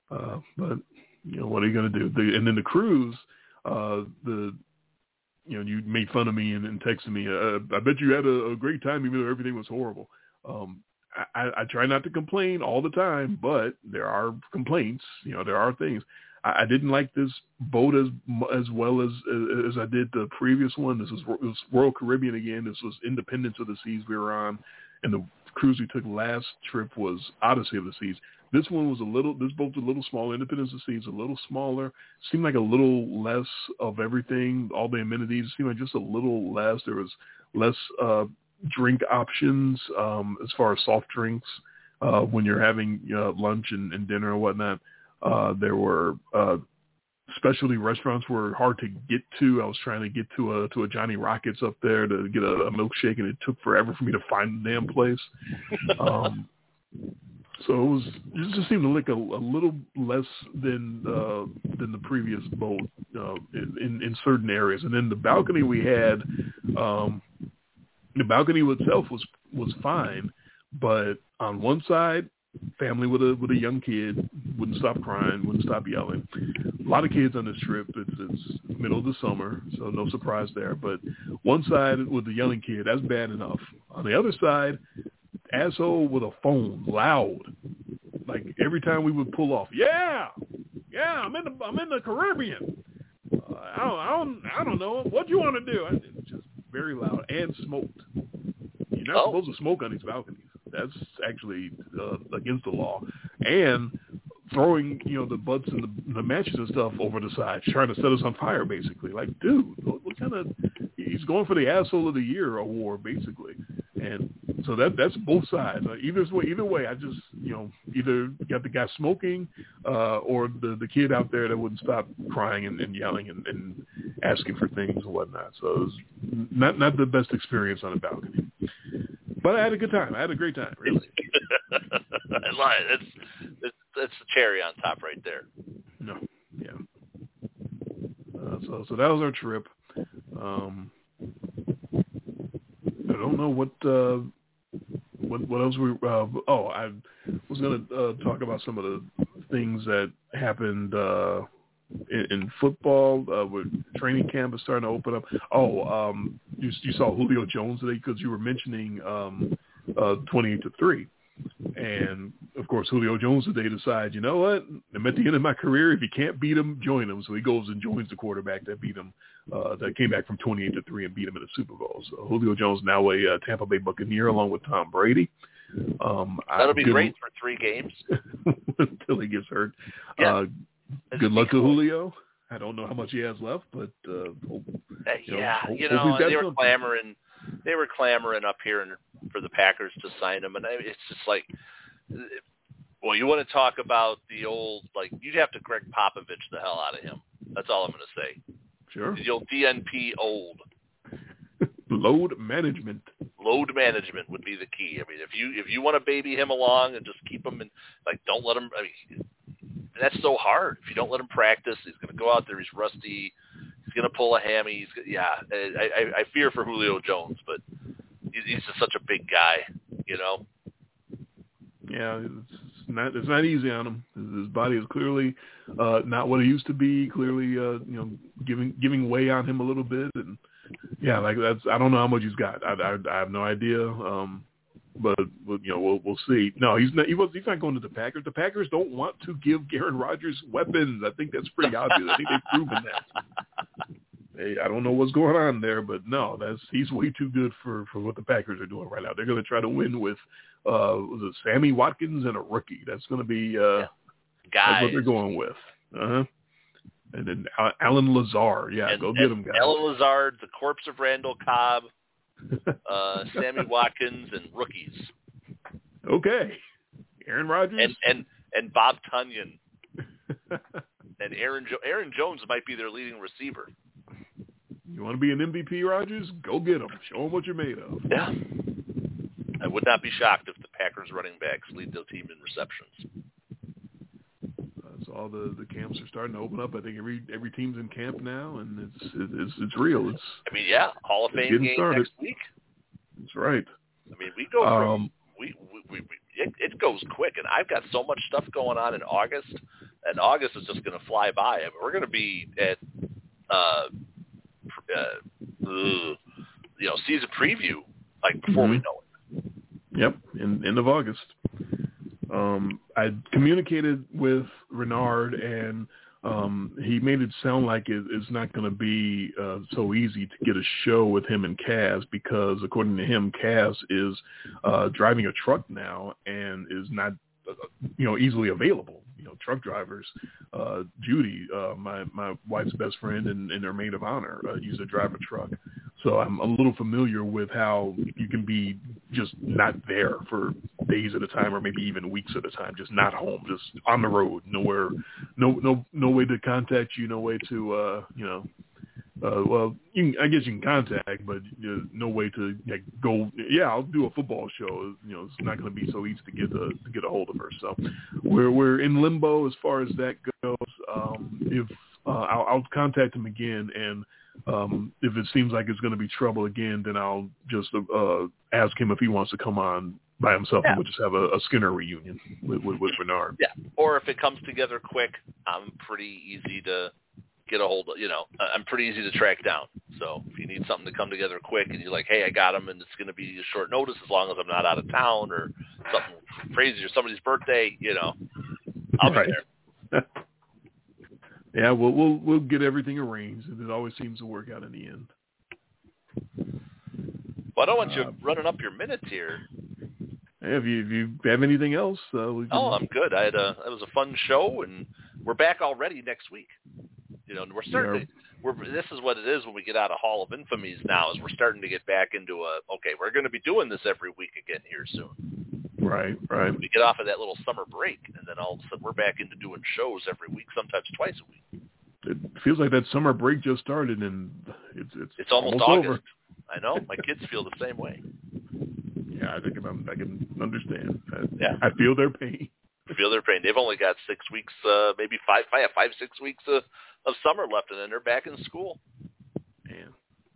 Uh, but you know, what are you going to do? The, and then the cruise, uh, the you know, you made fun of me and, and texted me. Uh, I bet you had a, a great time, even though everything was horrible. Um, I, I try not to complain all the time, but there are complaints. You know, there are things. I, I didn't like this boat as as well as as I did the previous one. This was, it was Royal Caribbean again. This was Independence of the Seas we were on, and the cruise we took last trip was Odyssey of the Seas. This one was a little, this boat's a little smaller. Independence of the Seas a little smaller. Seemed like a little less of everything. All the amenities seemed like just a little less. There was less uh, drink options um, as far as soft drinks uh, when you're having uh, lunch and, and dinner and whatnot. Uh, there were uh, specialty restaurants were hard to get to. I was trying to get to a to a Johnny Rockets up there to get a, a milkshake, and it took forever for me to find the damn place. Um, so it was it just seemed to look a, a little less than uh, than the previous boat uh, in in certain areas. And then the balcony we had, um, the balcony itself was was fine, but on one side, family with a with a young kid wouldn't stop crying, wouldn't stop yelling. A lot of kids on this trip. It's, it's middle of the summer, so no surprise there. But one side with the yelling kid, that's bad enough. On the other side, asshole with a phone, loud. Like every time we would pull off, yeah, yeah, I'm in the I'm in the Caribbean. Uh, I don't I don't I don't know what you want to do. I, just very loud and smoked. You're not oh. supposed to smoke on these balconies. That's actually uh, against the law. And throwing, you know, the butts and the, the matches and stuff over the side, trying to set us on fire, basically. Like, dude, what, what kind of – he's going for the Asshole of the Year award, basically. And so that that's both sides. Uh, either way, either way, I just, you know, either got the guy smoking uh, or the, the kid out there that wouldn't stop crying and, and yelling and, and asking for things and whatnot. So it was not, not the best experience on a balcony. But I had a good time. I had a great time, really. I lied. It's, it's it's the cherry on top right there. No, yeah. Uh, so so that was our trip. Um, I don't know what uh, what what else we. Uh, oh, I was going to uh, talk about some of the things that happened uh, in, in football. Uh, where training camp is starting to open up. Oh, um, you, you saw Julio Jones today because you were mentioning um, uh, twenty-eight to three. And, of course, Julio Jones today decides, you know what, I'm at the end of my career. If he can't beat him, join him. So he goes and joins the quarterback that beat him, uh, that came back from twenty-eight to three and beat him in the Super Bowl. So Julio Jones now a uh, Tampa Bay Buccaneer along with Tom Brady. Um, That'll be good, great for three games. until he gets hurt. Yeah. Uh, good luck to Julio. I don't know how much he has left, but uh, hope, uh, you know, yeah, hope, you hope know, he's got they were something. clamoring. They were clamoring up here in, for the Packers to sign him, and I, it's just like, well, you want to talk about the old, like, you'd have to Greg Popovich the hell out of him. That's all I'm going to say. Sure. The old D N P old. Load management. Load management would be the key. I mean, if you if you want to baby him along and just keep him in, like, don't let him. I mean, that's so hard. If you don't let him practice, he's going to go out there. He's rusty. He's going to pull a hammy. He's, yeah, I, I, I fear for Julio Jones, but he's, he's just such a big guy, you know. Yeah, it's not it's not easy on him. His body is clearly uh, not what it used to be. Clearly, uh, you know, giving giving way on him a little bit, and yeah, like that's I don't know how much he's got. I, I, I have no idea. Um, but you know, we'll we'll see. No, he's not. He was. He's not going to the Packers. The Packers don't want to give Aaron Rodgers weapons. I think that's pretty obvious. I think they've proven that. Hey, I don't know what's going on there, but no, that's he's way too good for, for what the Packers are doing right now. They're going to try to win with uh, was it Sammy Watkins and a rookie. That's going to be uh, yeah. Guys. That's what they're going with. Uh-huh. And then Alan Lazard, yeah, and, go get and him, guys. Alan Lazard, the corpse of Randall Cobb, uh, Sammy Watkins, and rookies. Okay, Aaron Rodgers and and and Bob Tunyon and Aaron jo- Aaron Jones might be their leading receiver. You want to be an M V P, Rodgers? Go get him. Show him what you're made of. Yeah. I would not be shocked if the Packers running backs lead their team in receptions. Uh, so all the, the camps are starting to open up. I think every every team's in camp now, and it's it's it's real. It's I mean, yeah, Hall of Fame game started. next week. That's right. I mean, we go from um, we, we, we it, it goes quick, and I've got so much stuff going on in August and August is just going to fly by. I mean, we're going to be at, uh, uh, ugh, you know, season preview like before mm-hmm. we know it. Yep, in end of August. Um, I communicated with Renard, and um, he made it sound like it, it's not going to be uh, so easy to get a show with him and Kaz because, according to him, Kaz is uh, driving a truck now and is not, uh, you know, easily available. You know, truck drivers. Uh, Judy, uh, my my wife's best friend and, and her maid of honor, uh, used to drive a truck. So I'm a little familiar with how you can be just not there for days at a time, or maybe even weeks at a time, just not home, just on the road, nowhere, no no no way to contact you, no way to uh, you know. Uh, well, you can, I guess you can contact, but you know, no way to like, go. Yeah, I'll do a football show. You know, it's not going to be so easy to get a, to get a hold of her. So we're we're in limbo as far as that goes. Um, if uh, I'll, I'll contact him again, and um, if it seems like it's going to be trouble again, then I'll just uh, ask him if he wants to come on by himself, yeah. and we'll just have a, a Skinner reunion with, with, with Bernard. Yeah, or if it comes together quick, I'm pretty easy to get a hold of, you know, I'm pretty easy to track down. So if you need something to come together quick and you're like, hey, I got them and it's going to be a short notice as long as I'm not out of town or something crazy or somebody's birthday, you know, I'll right. be there. Yeah, we'll, we'll, we'll get everything arranged, and it always seems to work out in the end. Well, I don't want you uh, running up your minutes here. If you, if you have anything else, uh, we can... Oh, I'm good. I had a, it was a fun show, and we're back already next week. You know, and we're starting. To, we're this is what it is when we get out of Hall of Infamies now. Is we're starting to get back into a okay. We're going to be doing this every week again here soon. Right, right. We get off of that little summer break, and then all of a sudden we're back into doing shows every week, sometimes twice a week. It feels like that summer break just started, and it's it's, it's almost, almost August. Over. I know. My kids feel the same way. Yeah, I think I'm, I can understand. I, yeah, I feel their pain. I feel their pain. They've only got six weeks, uh, maybe five, five, five, six weeks of, of summer left, and then they're back in school. Man.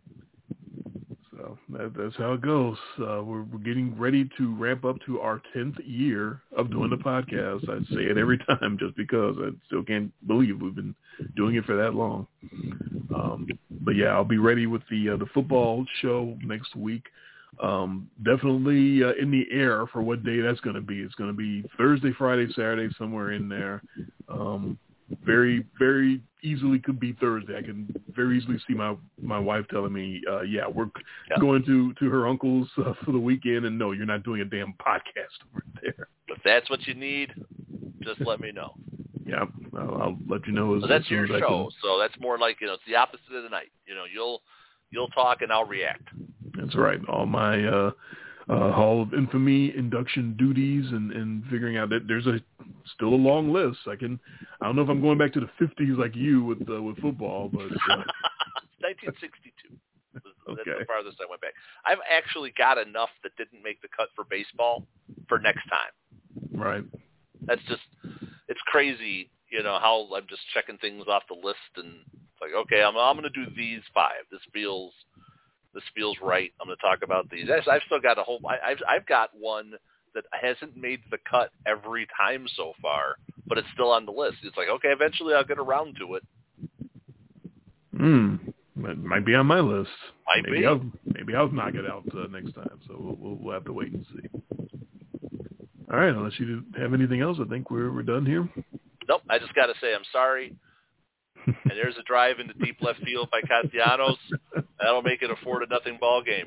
So that, that's how it goes. Uh, we're, we're getting ready to ramp up to our tenth year of doing the podcast. I say it every time just because I still can't believe we've been doing it for that long. Um, but yeah, I'll be ready with the uh, the football show next week. Um, definitely uh, in the air for what day that's going to be. It's going to be Thursday, Friday, Saturday, somewhere in there. Um, very, very easily could be Thursday. I can very easily see my, my wife telling me, uh, yeah, we're yeah. going to, to her uncle's uh, for the weekend, and no, you're not doing a damn podcast over there. If that's what you need, just let me know. Yeah, I'll, I'll let you know. As, so that's as your soon as show. So that's more like, you know, it's the opposite of the night. You know, you'll you'll talk and I'll react. That's right. All my uh, uh, Hall of Infamy induction duties and, and figuring out that there's a still a long list. I can. I don't know if I'm going back to the fifties like you with uh, with football, but uh, nineteen sixty-two. That's okay. the farthest I went back. I've actually got enough that didn't make the cut for baseball for next time. Right. That's just, it's crazy, you know, how I'm just checking things off the list and it's like, okay, I'm I'm going to do these five. This feels, this feels right. I'm going to talk about these. I've still got a whole, I, I've I've got one that hasn't made the cut every time so far, but it's still on the list. It's like, okay, eventually I'll get around to it. Hmm. It might be on my list. Might maybe be. I'll, maybe I'll knock it out uh, next time. So we'll, we'll we'll have to wait and see. All right. Unless you have anything else, I think we're we're done here. Nope. I just got to say I'm sorry. And there's a drive into deep left field by Castellanos. That'll make it a four to nothing ball game.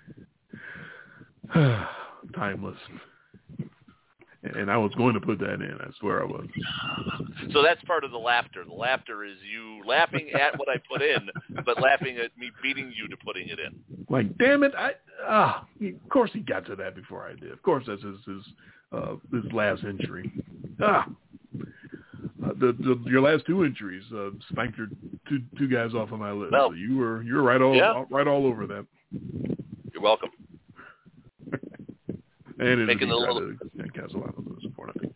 Timeless. And I was going to put that in. I swear I was. So that's part of the laughter. The laughter is you laughing at what I put in, but laughing at me beating you to putting it in. Like, damn it! I ah, of course he got to that before I did. Of course that's his his, uh, his last entry. Ah, uh, the, the your last two entries uh, spanked your two two guys off of my list. Well, so you were you were right all yeah. right all over that. You're welcome. And it Making is a little. And Castellanos in support, I think.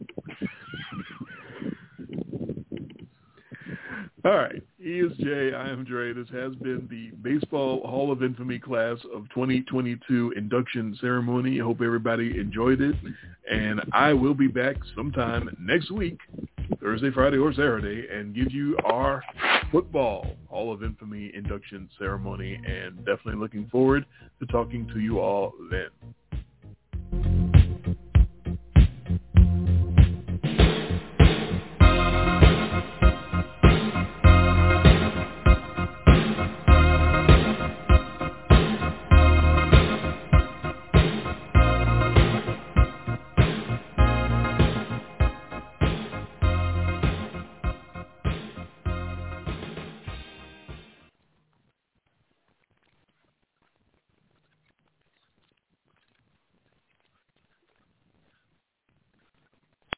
All right. He is Jay. I am Dre. This has been the Baseball Hall of Infamy class of twenty twenty-two induction ceremony. I hope everybody enjoyed it. And I will be back sometime next week Thursday, Friday, or Saturday and give you our Football Hall of Infamy induction ceremony, and definitely looking forward to talking to you all then.